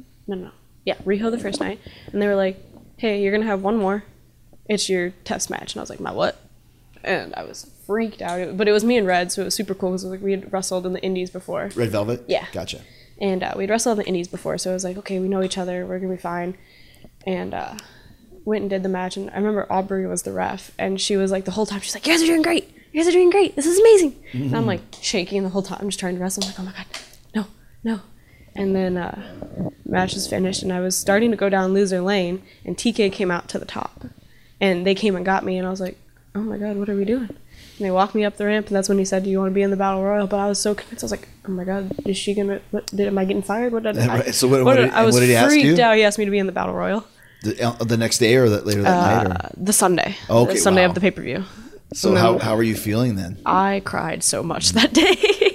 Yeah, Riho the first night, and they were like, "Hey, you're gonna have one more. It's your test match." And I was like, "My what?" And I was freaked out. But it was me and Red, so it was super cool because like we had wrestled in the Indies before. Red Velvet. Yeah. Gotcha. And we'd wrestled in the Indies before, so it was like, okay, we know each other, we're gonna be fine. And went and did the match, and I remember Aubrey was the ref, and she was like the whole time, she's like, "You guys are doing great. You guys are doing great. This is amazing." And I'm like shaking the whole time, just trying to wrestle. I'm like, "Oh my god, no." And then match was finished, and I was starting to go down loser lane, and TK came out to the top, and they came and got me, and I was like, "Oh my god, what are we doing?" And they walked me up the ramp, and that's when he said, "Do you want to be in the Battle Royal?" But I was so convinced. I was like, "Oh my god, is she gonna? Am I getting fired? What did I?" Right. So what did he ask you? freaked out. He asked me to be in the Battle Royal. The next day or later that night? Or? The Sunday. Okay, The Sunday wow. of the pay-per-view. So And then how were you feeling then? I cried so much that day.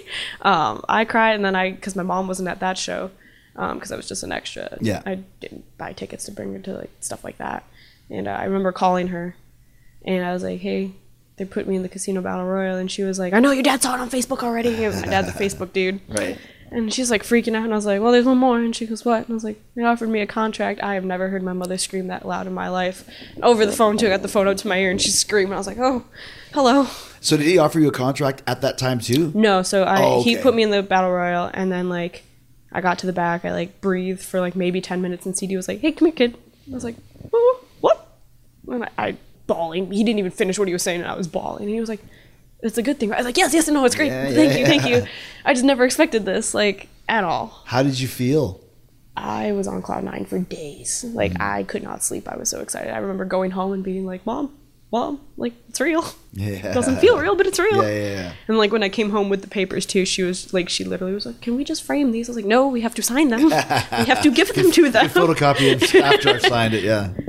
I cried, and then because my mom wasn't at that show, because I was just an extra. Yeah. I didn't buy tickets to bring her to like stuff like that. And I remember calling her, and I was like, "Hey, they put me in the Casino Battle Royal," and she was like, "I know your dad saw it on Facebook already." My dad's a Facebook dude. Right. And she's like freaking out, and I was like, "Well, there's one more." And she goes, "What?" And I was like, "They offered me a contract." I have never heard my mother scream that loud in my life. And over the phone too, I got the phone up to my ear, and she's screaming. I was like, "Oh, hello." So did he offer you a contract at that time too? No, so he okay. put me in the Battle Royal, and then like I got to the back, I like breathed for like maybe 10 minutes, and CD was like, "Hey, come here, kid." I was like, "Oh, what?" And I bawling. He didn't even finish what he was saying, and I was bawling. And he was like, "It's a good thing." I was like, yes, no, it's great. Yeah, Thank you. I just never expected this, like, at all. How did you feel? I was on cloud 9 for days. Like, I could not sleep. I was so excited. I remember going home and being like, Mom, like, it's real. Yeah. It doesn't feel real, but it's real. Yeah. And like when I came home with the papers too, she literally was like, "Can we just frame these?" I was like, "No, we have to sign them. We have to give them to them." You photocopy it after I've signed it, yeah.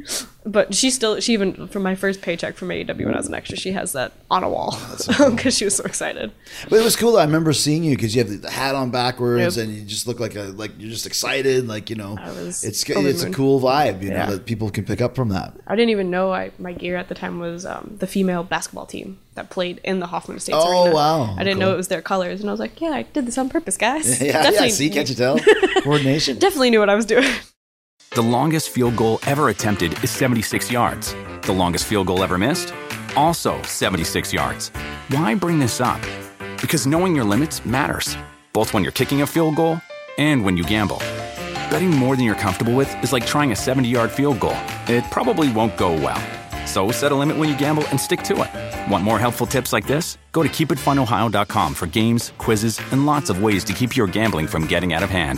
But she even from my first paycheck from AEW when I was an extra, she has that on a wall because she was so excited. But it was cool. I remember seeing you because you have the hat on backwards, Yep. and you just look like you're just excited, like was it's over the a moon. cool vibe, Yeah. that people can pick up from that. I didn't even know my gear at the time was the female basketball team that played in the Hoffman Estates Oh, Arena. wow. I didn't Cool. know it was their colors, and I was like, yeah, I did this on purpose, guys. Yeah. See, can't you tell? Coordination. Definitely knew what I was doing. The longest field goal ever attempted is 76 yards. The longest field goal ever missed? Also 76 yards. Why bring this up? Because knowing your limits matters, both when you're kicking a field goal and when you gamble. Betting more than you're comfortable with is like trying a 70-yard field goal. It probably won't go well. So set a limit when you gamble and stick to it. Want more helpful tips like this? Go to keepitfunohio.com for games, quizzes, and lots of ways to keep your gambling from getting out of hand.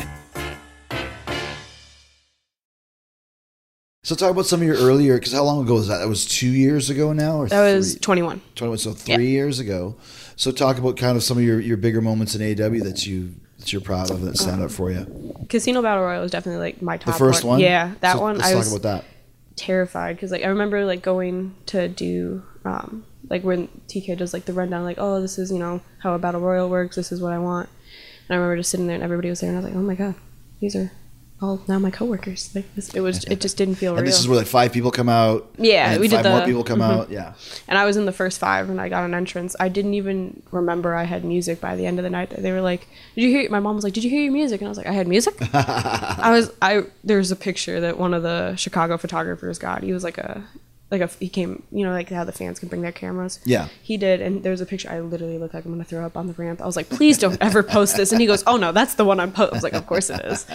So talk about some of your earlier, because how long ago was that? That was 2 years ago now? Or That was 21. 21, so 3 Yeah. years ago. So talk about kind of some of your bigger moments in AEW that you're proud of that stand out for you. Casino Battle Royale was definitely like my top The first one? Yeah, that So one. Let's I talk was about that. terrified because like I remember like going to do like when TK does like the rundown, like, oh, this is how a battle royal works. This is what I want. And I remember just sitting there and everybody was there, and I was like, oh my god, these are all now my coworkers. Like it just didn't feel real. And this is where like 5 people come out. Yeah, and we did five more the- people come out. Yeah. And I was in the first 5 and I got an entrance. I didn't even remember I had music by the end of the night. They were like, did you hear, my mom was like, did you hear your music? And I was like, I had music? There's a picture that one of the Chicago photographers got. He was he came, like how the fans can bring their cameras. Yeah. He did, and there's a picture. I literally looked like I'm going to throw up on the ramp. I was like, please don't ever post this. And he goes, oh no, that's the one I was like, of course it is.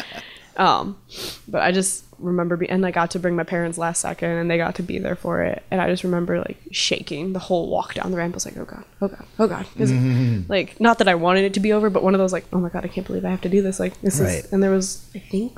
But I just remember and I got to bring my parents last second, and they got to be there for it. And I just remember like shaking the whole walk down the ramp. I was like, oh god, oh god, oh god. 'Cause, like, not that I wanted it to be over, but one of those like, oh my god, I can't believe I have to do this. Like this Right. is, and there was I think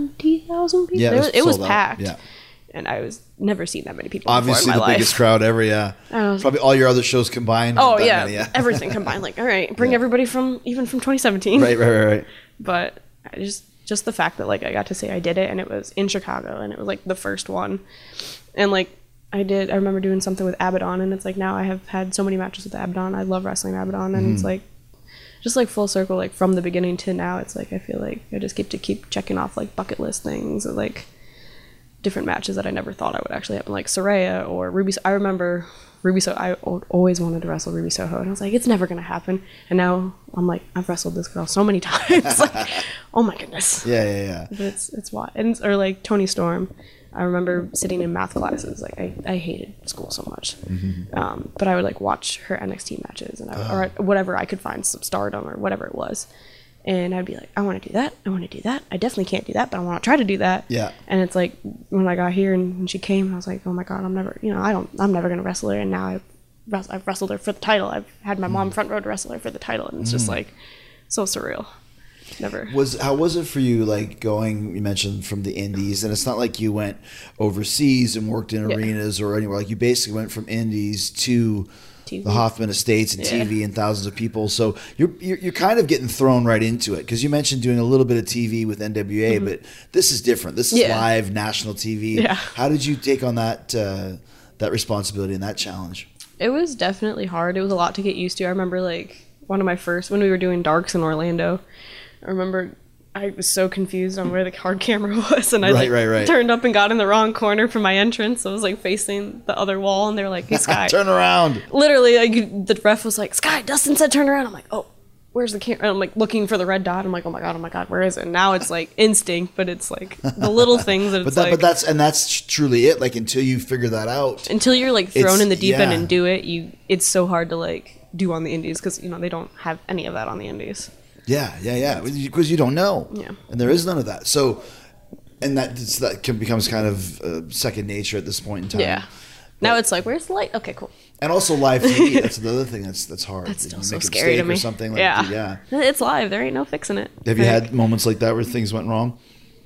20,000 people. Yeah, It was sold out. packed. Yeah. And I was never seen that many people. Obviously, before in the my biggest life. crowd ever. Yeah. Probably all your other shows combined. Oh that yeah, many, yeah. everything combined. Like, all right, bring Yeah. everybody from 2017. Right. But I just the fact that like I got to say I did it, and it was in Chicago, and it was like the first one, and like I remember doing something with Abaddon, and it's like now I have had so many matches with Abaddon. I love wrestling Abaddon, and it's like just like full circle, like from the beginning to now. It's like I feel like I just get to keep checking off like bucket list things, or like different matches that I never thought I would actually happen, like Soraya or Ruby. I remember Ruby Soho. I always wanted to wrestle Ruby Soho, and I was like, it's never gonna happen. And now I'm like, I've wrestled this girl so many times. Like, oh my goodness. Yeah. But it's why. And or like Tony Storm. I remember sitting in math classes. Like I hated school so much, but I would like watch her NXT matches or whatever I could find, some Stardom or whatever it was. And I'd be like, I want to do that. I want to do that. I definitely can't do that, but I want to try to do that. Yeah. And it's like when I got here and when she came, I was like, oh my god, I'm never gonna wrestle her. And now I've wrestled her for the title. I've had my mom front row to wrestle her for the title, and it's just like so surreal. Never. How was it for you, like going, you mentioned from the indies, and it's not like you went overseas and worked in arenas or anywhere. Like you basically went from indies to TV. the Hoffman Estates and Yeah. TV and thousands of people. So you're kind of getting thrown right into it, because you mentioned doing a little bit of TV with NWA, but this is different. This is Yeah. live national TV. Yeah. How did you take on that responsibility and that challenge? It was definitely hard. It was a lot to get used to. I remember like one of my first, when we were doing Darks in Orlando, I remember I was so confused on where the hard camera was, and I Right. turned up and got in the wrong corner for my entrance. I was like facing the other wall, and they were like, hey, Sky. Turn around. Literally, like the ref was like, Sky, Dustin said turn around. I'm like, oh, where's the camera? And I'm like looking for the red dot. I'm like, oh my god, where is it? And now it's like instinct, but it's like the little things that it's like. But that's truly it. Like until you figure that out. Until you're like thrown It's- in the deep end yeah. and do it, it's so hard to like do on the indies, because they don't have any of that on the indies. Yeah. Because you don't know. Yeah. And there is none of that. So, and that becomes kind of second nature at this point in time. Yeah. Now it's like, where's the light? Okay, cool. And also live TV. That's another thing that's hard. That's You still make so a scary to mistake me. or something like yeah. It's live. There ain't no fixing it. Have you had moments like that where things went wrong?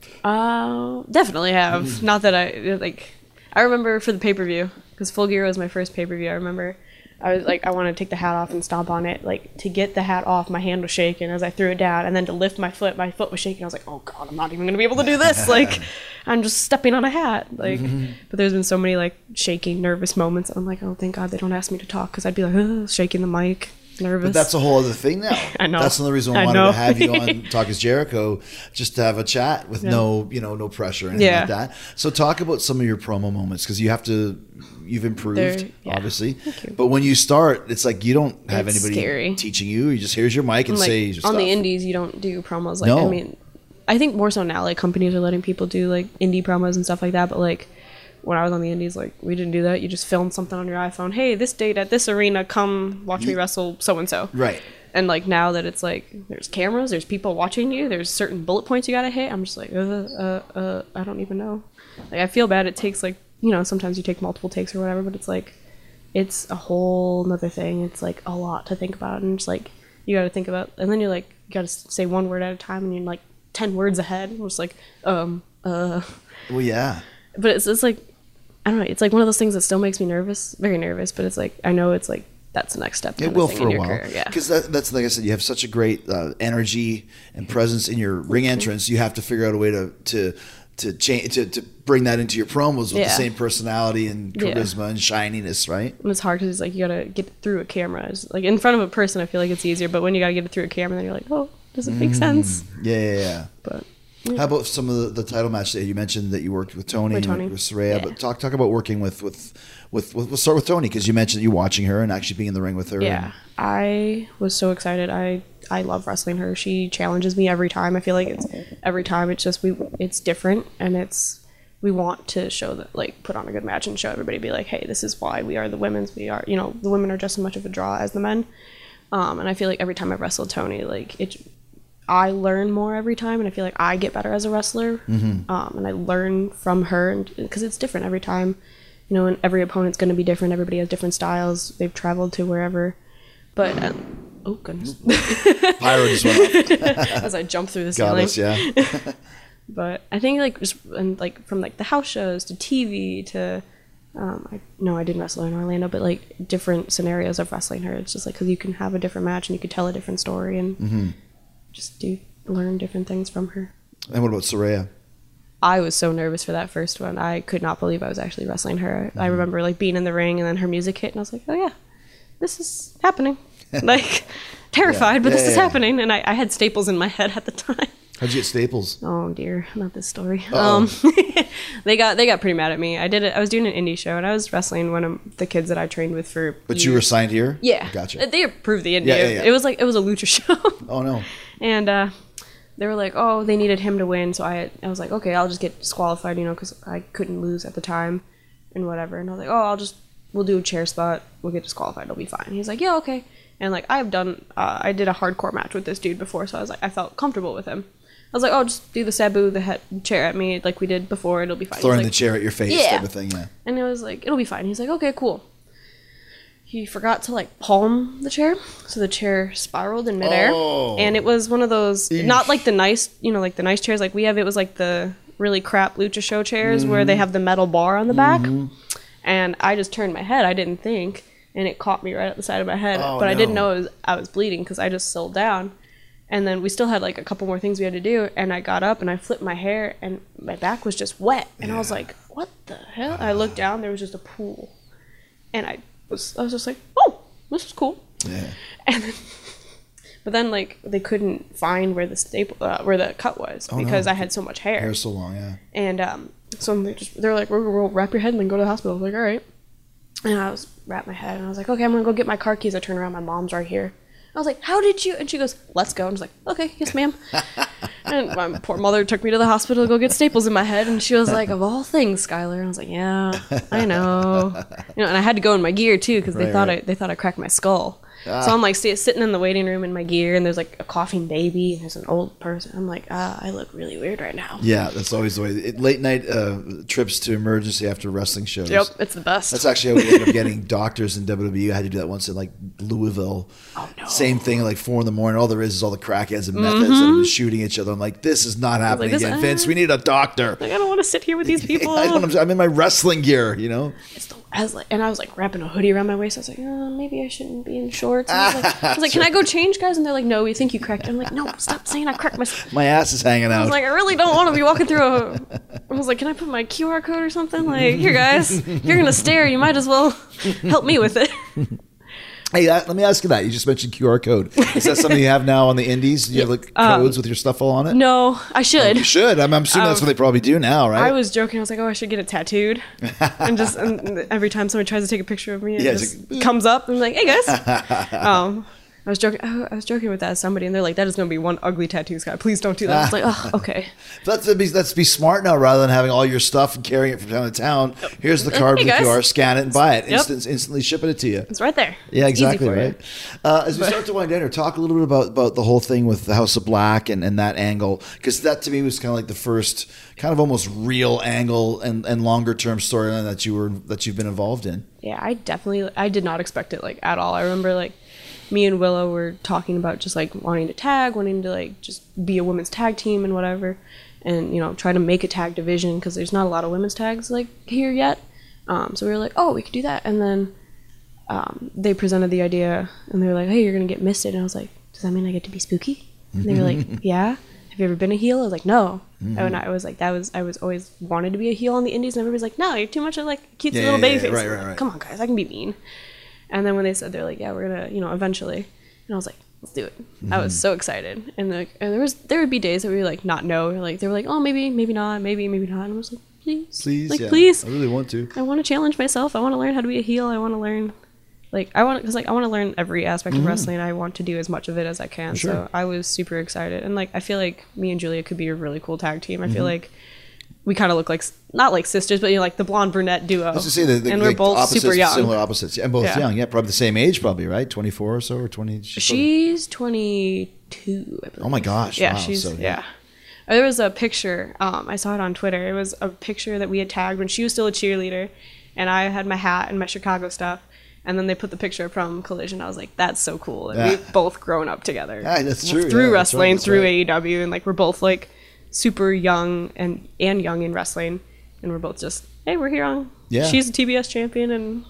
Definitely have. Not that I remember for the pay-per-view, because Full Gear was my first pay-per-view. I remember I was like, I wanted to take the hat off and stomp on it. Like, to get the hat off, my hand was shaking as I threw it down, and then to lift my foot was shaking. I was like, oh god, I'm not even gonna be able to do this. Like, I'm just stepping on a hat. Like, but there's been so many like shaking, nervous moments. I'm like, oh thank God they don't ask me to talk, because I'd be like, ugh, shaking the mic, nervous. But that's a whole other thing now. I know. That's another reason I wanted to have you on Talk is Jericho, just to have a chat with no pressure or anything like that. So talk about some of your promo moments, because you've improved, obviously. Thank you. But when you start, it's like you don't have It's anybody scary. teaching you. You just here's your mic and like, say your stuff. on the indies, you don't do promos. Like, No. I mean, I think more so now, like, companies are letting people do like indie promos and stuff like that. But like, when I was on the indies, like, we didn't do that. You just filmed something on your iPhone. Hey, this date at this arena, come watch me wrestle so and so. Right. And like, now that it's like there's cameras, there's people watching you, there's certain bullet points you gotta hit. I'm just like, I don't even know. Like, I feel bad. It takes like, sometimes you take multiple takes or whatever, but it's like, it's a whole nother thing. It's like a lot to think about, and it's like you got to think about, and then you're like, you got to say one word at a time, and you're like 10 words ahead. It's like, Well, yeah. but it's like, I don't know. It's like one of those things that still makes me nervous, very nervous. But it's like, I know it's like that's the next step. It kind will of thing for in a your while. career, yeah. Because that's like I said, you have such a great energy and presence in your ring entrance. You have to figure out a way to change to bring that into your promos with the same personality and charisma and shininess, right? And it's hard because it's like you gotta get through a camera. It's like in front of a person, I feel like it's easier, but when you gotta get it through a camera, then you're like, oh, does it make sense? Yeah. But how about some of the title match that you mentioned that you worked with Tony, With Tony. and with Saraya? Yeah. But talk about working with we'll start with Tony, because you mentioned you watching her and actually being in the ring with her. yeah, I was so excited. I love wrestling her. She challenges me every time. I feel like every time it's just it's different, and we want to show that, like, put on a good match and show everybody, be like, hey, this is why we are the women's. We are, the women are just as much of a draw as the men. And I feel like every time I've wrestled Tony, like, I learn more every time, and I feel like I get better as a wrestler. And I learn from her, because it's different every time, and every opponent's going to be different. Everybody has different styles. They've traveled to wherever. But, oh goodness. Pyro just went off. As I jump through the Got ceiling. us, yeah. But I think, like, just, and like, from like the house shows to TV to, I didn't wrestle in Orlando, but like different scenarios of wrestling her. It's just like, because you can have a different match and you could tell a different story and just learn different things from her. And what about Saraya? I was so nervous for that first one. I could not believe I was actually wrestling her. I remember like being in the ring and then her music hit, and I was like, oh yeah, this is happening. Like, terrified, but this is happening. And I had staples in my head at the time. How'd you get staples? Oh dear, not this story. Uh-oh. They got pretty mad at me. I was doing an indie show, and I was wrestling one of the kids that I trained with for But years. you were signed here? Yeah. Gotcha. They approved the indie. Yeah. It was a lucha show. Oh, no. And they were like, oh, they needed him to win, so I was like, okay, I'll just get disqualified, because I couldn't lose at the time and whatever. And I was like, oh, we'll do a chair spot, we'll get disqualified, it'll be fine. He's like, yeah, okay. And like, I did a hardcore match with this dude before, so I was like, I felt comfortable with him. I was like, oh, just do the Sabu, the chair at me like we did before, it'll be fine. Throwing He's the like, chair at your face Yeah. type of thing, yeah. and it was like, it'll be fine. He's like, okay, cool. He forgot to like palm the chair, so the chair spiraled in midair. Oh. And it was one of those, not like the nice, like the nice chairs like we have. It was like the really crap lucha show chairs where they have the metal bar on the back. And I just turned my head. I didn't think, and it caught me right at the side of my head. Oh, but I didn't no. know I was bleeding because I just slowed down. And then we still had like a couple more things we had to do, and I got up and I flipped my hair, and my back was just wet. And I was like, what the hell? I looked down, there was just a pool. And I was just like, oh, this is cool. Yeah. And then, but then like they couldn't find where the cut was because I had so much hair. Hair's so long, yeah. And so they're like, we'll wrap your head and then go to the hospital. I was like, all right. And I wrapped my head, and I was like, okay, I'm gonna go get my car keys. I turn around, my mom's right here. I was like, how did you? And she goes, let's go. And I was like, okay, yes, ma'am. And my poor mother took me to the hospital to go get staples in my head. And she was like, of all things, Skylar. And I was like, yeah, I know. And I had to go in my gear too, because they thought I cracked my skull. So I'm like sitting in the waiting room in my gear, and there's like a coughing baby, and there's an old person. I'm like, I look really weird right now. Yeah, that's always the way. Late night trips to emergency after wrestling shows. Yep, it's the best. That's actually how we ended up getting doctors in WWE. I had to do that once in like Louisville. Oh no. Same thing, like 4 a.m. All there is all the crackheads and meth heads that have been shooting each other. I'm like, this is not happening again. Vince, we need a doctor. Like, I don't want to sit here with these people. I'm in my wrestling gear, It's the I was like wrapping a hoodie around my waist. I was like, oh, maybe I shouldn't be in shorts. And I was like, can I go change, guys? And they're like, no, we think you cracked. I'm like, no, stop saying I cracked My ass is hanging I out. was like, I really don't want to be walking through I was like, can I put my QR code or something? Like, here, guys, you're gonna stare. You might as well help me with it. Hey, let me ask you that. You just mentioned QR code. Is that something you have now on the indies? Do you have like codes with your stuff all on it? No, I should. You should. I'm assuming that's what they probably do now, right? I was joking. I was like, oh, I should get it tattooed. and every time somebody tries to take a picture of me, it just comes up. I'm like, hey, guys. I was joking with that as somebody, and they're like, that is going to be one ugly tattoo, Scott. Please don't do that. I was like, oh, okay. Let's be smart now rather than having all your stuff and carrying it from town to town. Here's the card with the QR, scan it and buy it. Instantly shipping it to you. It's right there. Yeah, exactly, right. As we start to wind down here, talk a little bit about the whole thing with the House of Black and that angle, because that to me was kind of like the first kind of almost real angle and longer term storyline that you've been involved in. Yeah, I did not expect it like at all. I remember like me and Willow were talking about just like wanting to like just be a women's tag team and whatever, and you know, try to make a tag division because there's not a lot of women's tags like here yet. So we were like, oh, we could do that. And then they presented the idea and they were like, hey, you're gonna get misted. And I was like, does that mean I get to be spooky? And they were like, yeah. Have you ever been a heel? I was like, no. And I was like, I was always wanted to be a heel on the indies, and everybody's like, no, you're too much of like cute little baby face. Right. Come on, guys, I can be mean. And then when they said, they're like, yeah, we're gonna, you know, eventually, and I was like, let's do it. I was so excited, and there would be days that we were like not know, like they were like, oh, maybe not, maybe not, and I was like, please, please, I really want to. I want to challenge myself. I want to learn how to be a heel. I want to learn, I want to learn every aspect of wrestling. I want to do as much of it as I can. Sure. So I was super excited, and like I feel like me and Julia could be a really cool tag team. I feel like we kind of look like, not like sisters, but you know, like the blonde brunette duo. I was to say and we're both super young, similar opposites, and both young. Yeah, probably the same age, probably, right? 24 or so, or 20. She's 22. I believe. Oh my gosh! Yeah, wow. she's There was a picture. I saw it on Twitter. It was a picture that we had tagged when she was still a cheerleader, and I had my hat and my Chicago stuff. And then they put the picture from Collision. I was like, that's so cool. And we've both grown up together. Yeah, that's true. Through wrestling, through AEW, and like we're both like super young and young in wrestling, and we're both just, hey, we're here on. Yeah. She's a TBS champion, and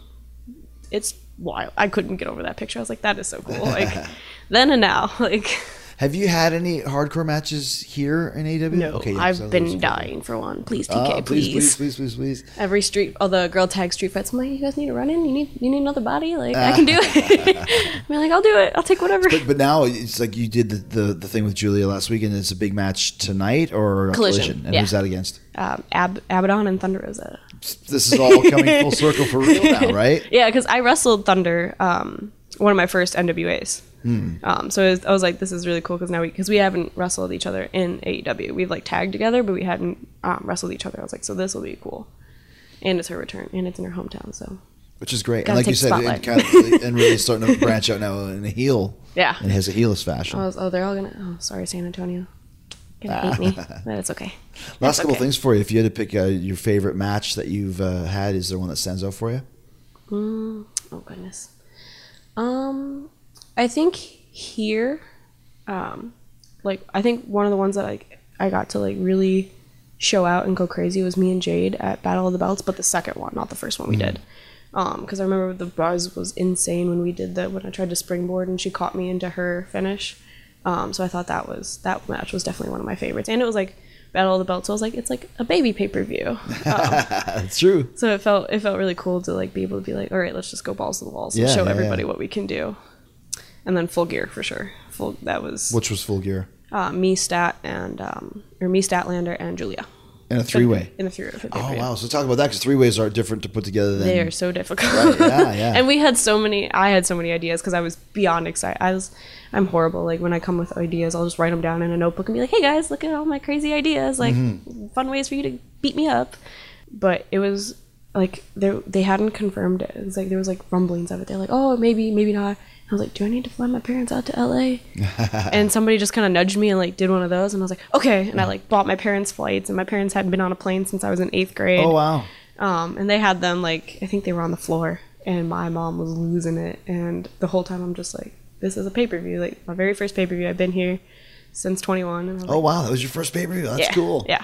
it's wild. I couldn't get over that picture. I was like, that is so cool. Like then and now, like. Have you had any hardcore matches here in AEW? No, okay, I've been dying for one. Please, TK, please. Every the girl tag street fights, I'm like, you guys need a run-in? You need another body? Like, I can do it. I'm like, I'll do it. I'll take whatever. But now it's like you did the thing with Julia last week, and it's a big match tonight, or Collision. And who's that against? Abaddon and Thunder Rosa. This is all coming full circle for real now, right? Yeah, because I wrestled Thunder, one of my first NWAs. So I was like, this is really cool because we haven't wrestled each other in AEW. We've like tagged together, but we hadn't wrestled each other. I was like, so this will be cool. And it's her return, and it's in her hometown, so. Which is great. And like you said, and really starting to branch out now in a heel. Yeah. And has a heelish fashion. They're all gonna. Oh, sorry, San Antonio. Gonna hate me, but it's okay. Last couple things for you. If you had to pick your favorite match that you've had, is there one that stands out for you? Oh goodness. I think here, I think one of the ones that I got to like really show out and go crazy was me and Jade at Battle of the Belts, but the second one, not the first one we did. Because I remember the buzz was insane when we did when I tried to springboard and she caught me into her finish. So I thought that match was definitely one of my favorites, and it was like Battle of the Belts. So I was like, it's like a baby pay-per-view. That's true. So it felt really cool to like be able to be like, all right, let's just go balls to the walls and show everybody what we can do. And then Full Gear for sure. Which was Full Gear? Me, Stat, and me, Statlander, and Julia. In a three-way. In a three-way. Oh wow! So talk about that, because three-ways are different to put together. They are so difficult. Right. Yeah. And I had so many ideas because I was beyond excited. I'm horrible. Like when I come with ideas, I'll just write them down in a notebook and be like, "Hey guys, look at all my crazy ideas! Like fun ways for you to beat me up." But it was like they hadn't confirmed it. It was like there was like rumblings of it. They're like, "Oh, maybe not." I was like, do I need to fly my parents out to LA? And somebody just kind of nudged me and like did one of those, and I was like, okay. And I like bought my parents flights, and my parents hadn't been on a plane since I was in 8th grade. Oh wow. And they had them like, I think they were on the floor, and my mom was losing it. And the whole time I'm just like, this is a pay-per-view, like my very first pay-per-view. I've been here since 21. And wow, that was your first pay-per-view. That's cool. Yeah.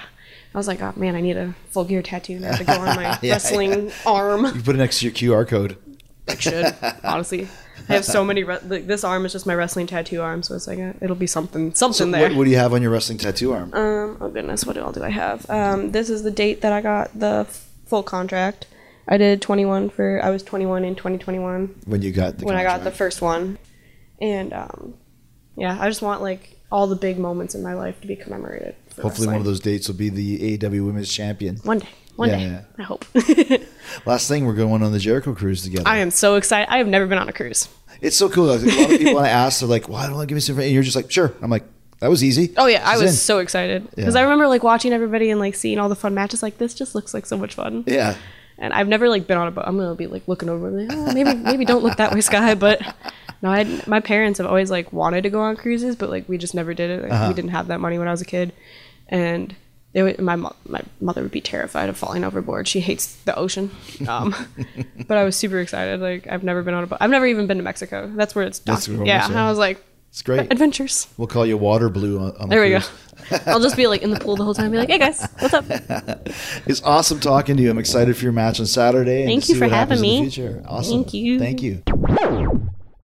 I was like, oh man, I need a Full Gear tattoo now to go on my wrestling arm. You put it next to your QR code. I should, honestly. I have so many. This arm is just my wrestling tattoo arm, so it's like it'll be something So there. what do you have on your wrestling tattoo arm? Oh goodness, what all do I have? This is the date that I got the full contract. I did 21 I was 21 in 2021 When you got the when I got the contract. first one, and yeah, I just want like all the big moments in my life to be commemorated. For Hopefully, wrestling. one of those dates will be the AEW Women's Champion. One day, Yeah. I hope. Last thing, we're going on the Jericho cruise together. I am so excited. I have never been on a cruise. It's so cool. Like, a lot of people I ask, they're like, "Why don't I give me some?" And you're just like, "Sure." I'm like, "That was easy." Oh yeah, I She's was in. so excited because Yeah. I remember like watching everybody and like seeing all the fun matches. Like this just looks like so much fun. Yeah. And I've never like been on a boat. I'm gonna be like looking over, like, oh, maybe don't look that way, Sky. But no, my parents have always like wanted to go on cruises, but like we just never did it. Like, we didn't have that money when I was a kid, and my mother would be terrified of falling overboard. She hates the ocean. But I was super excited. Like I've never been on a boat. I've never even been to Mexico. That's where it's That's where yeah. it's And at. I was like, It's great. adventures. We'll call you Water Blue on the There we go. cruise. I'll just be like in the pool the whole time. Be like, hey guys, what's up? It's awesome talking to you. I'm excited for your match on Saturday. And Thank to you see for what happens having in the me. future. Awesome. Thank you. Thank you.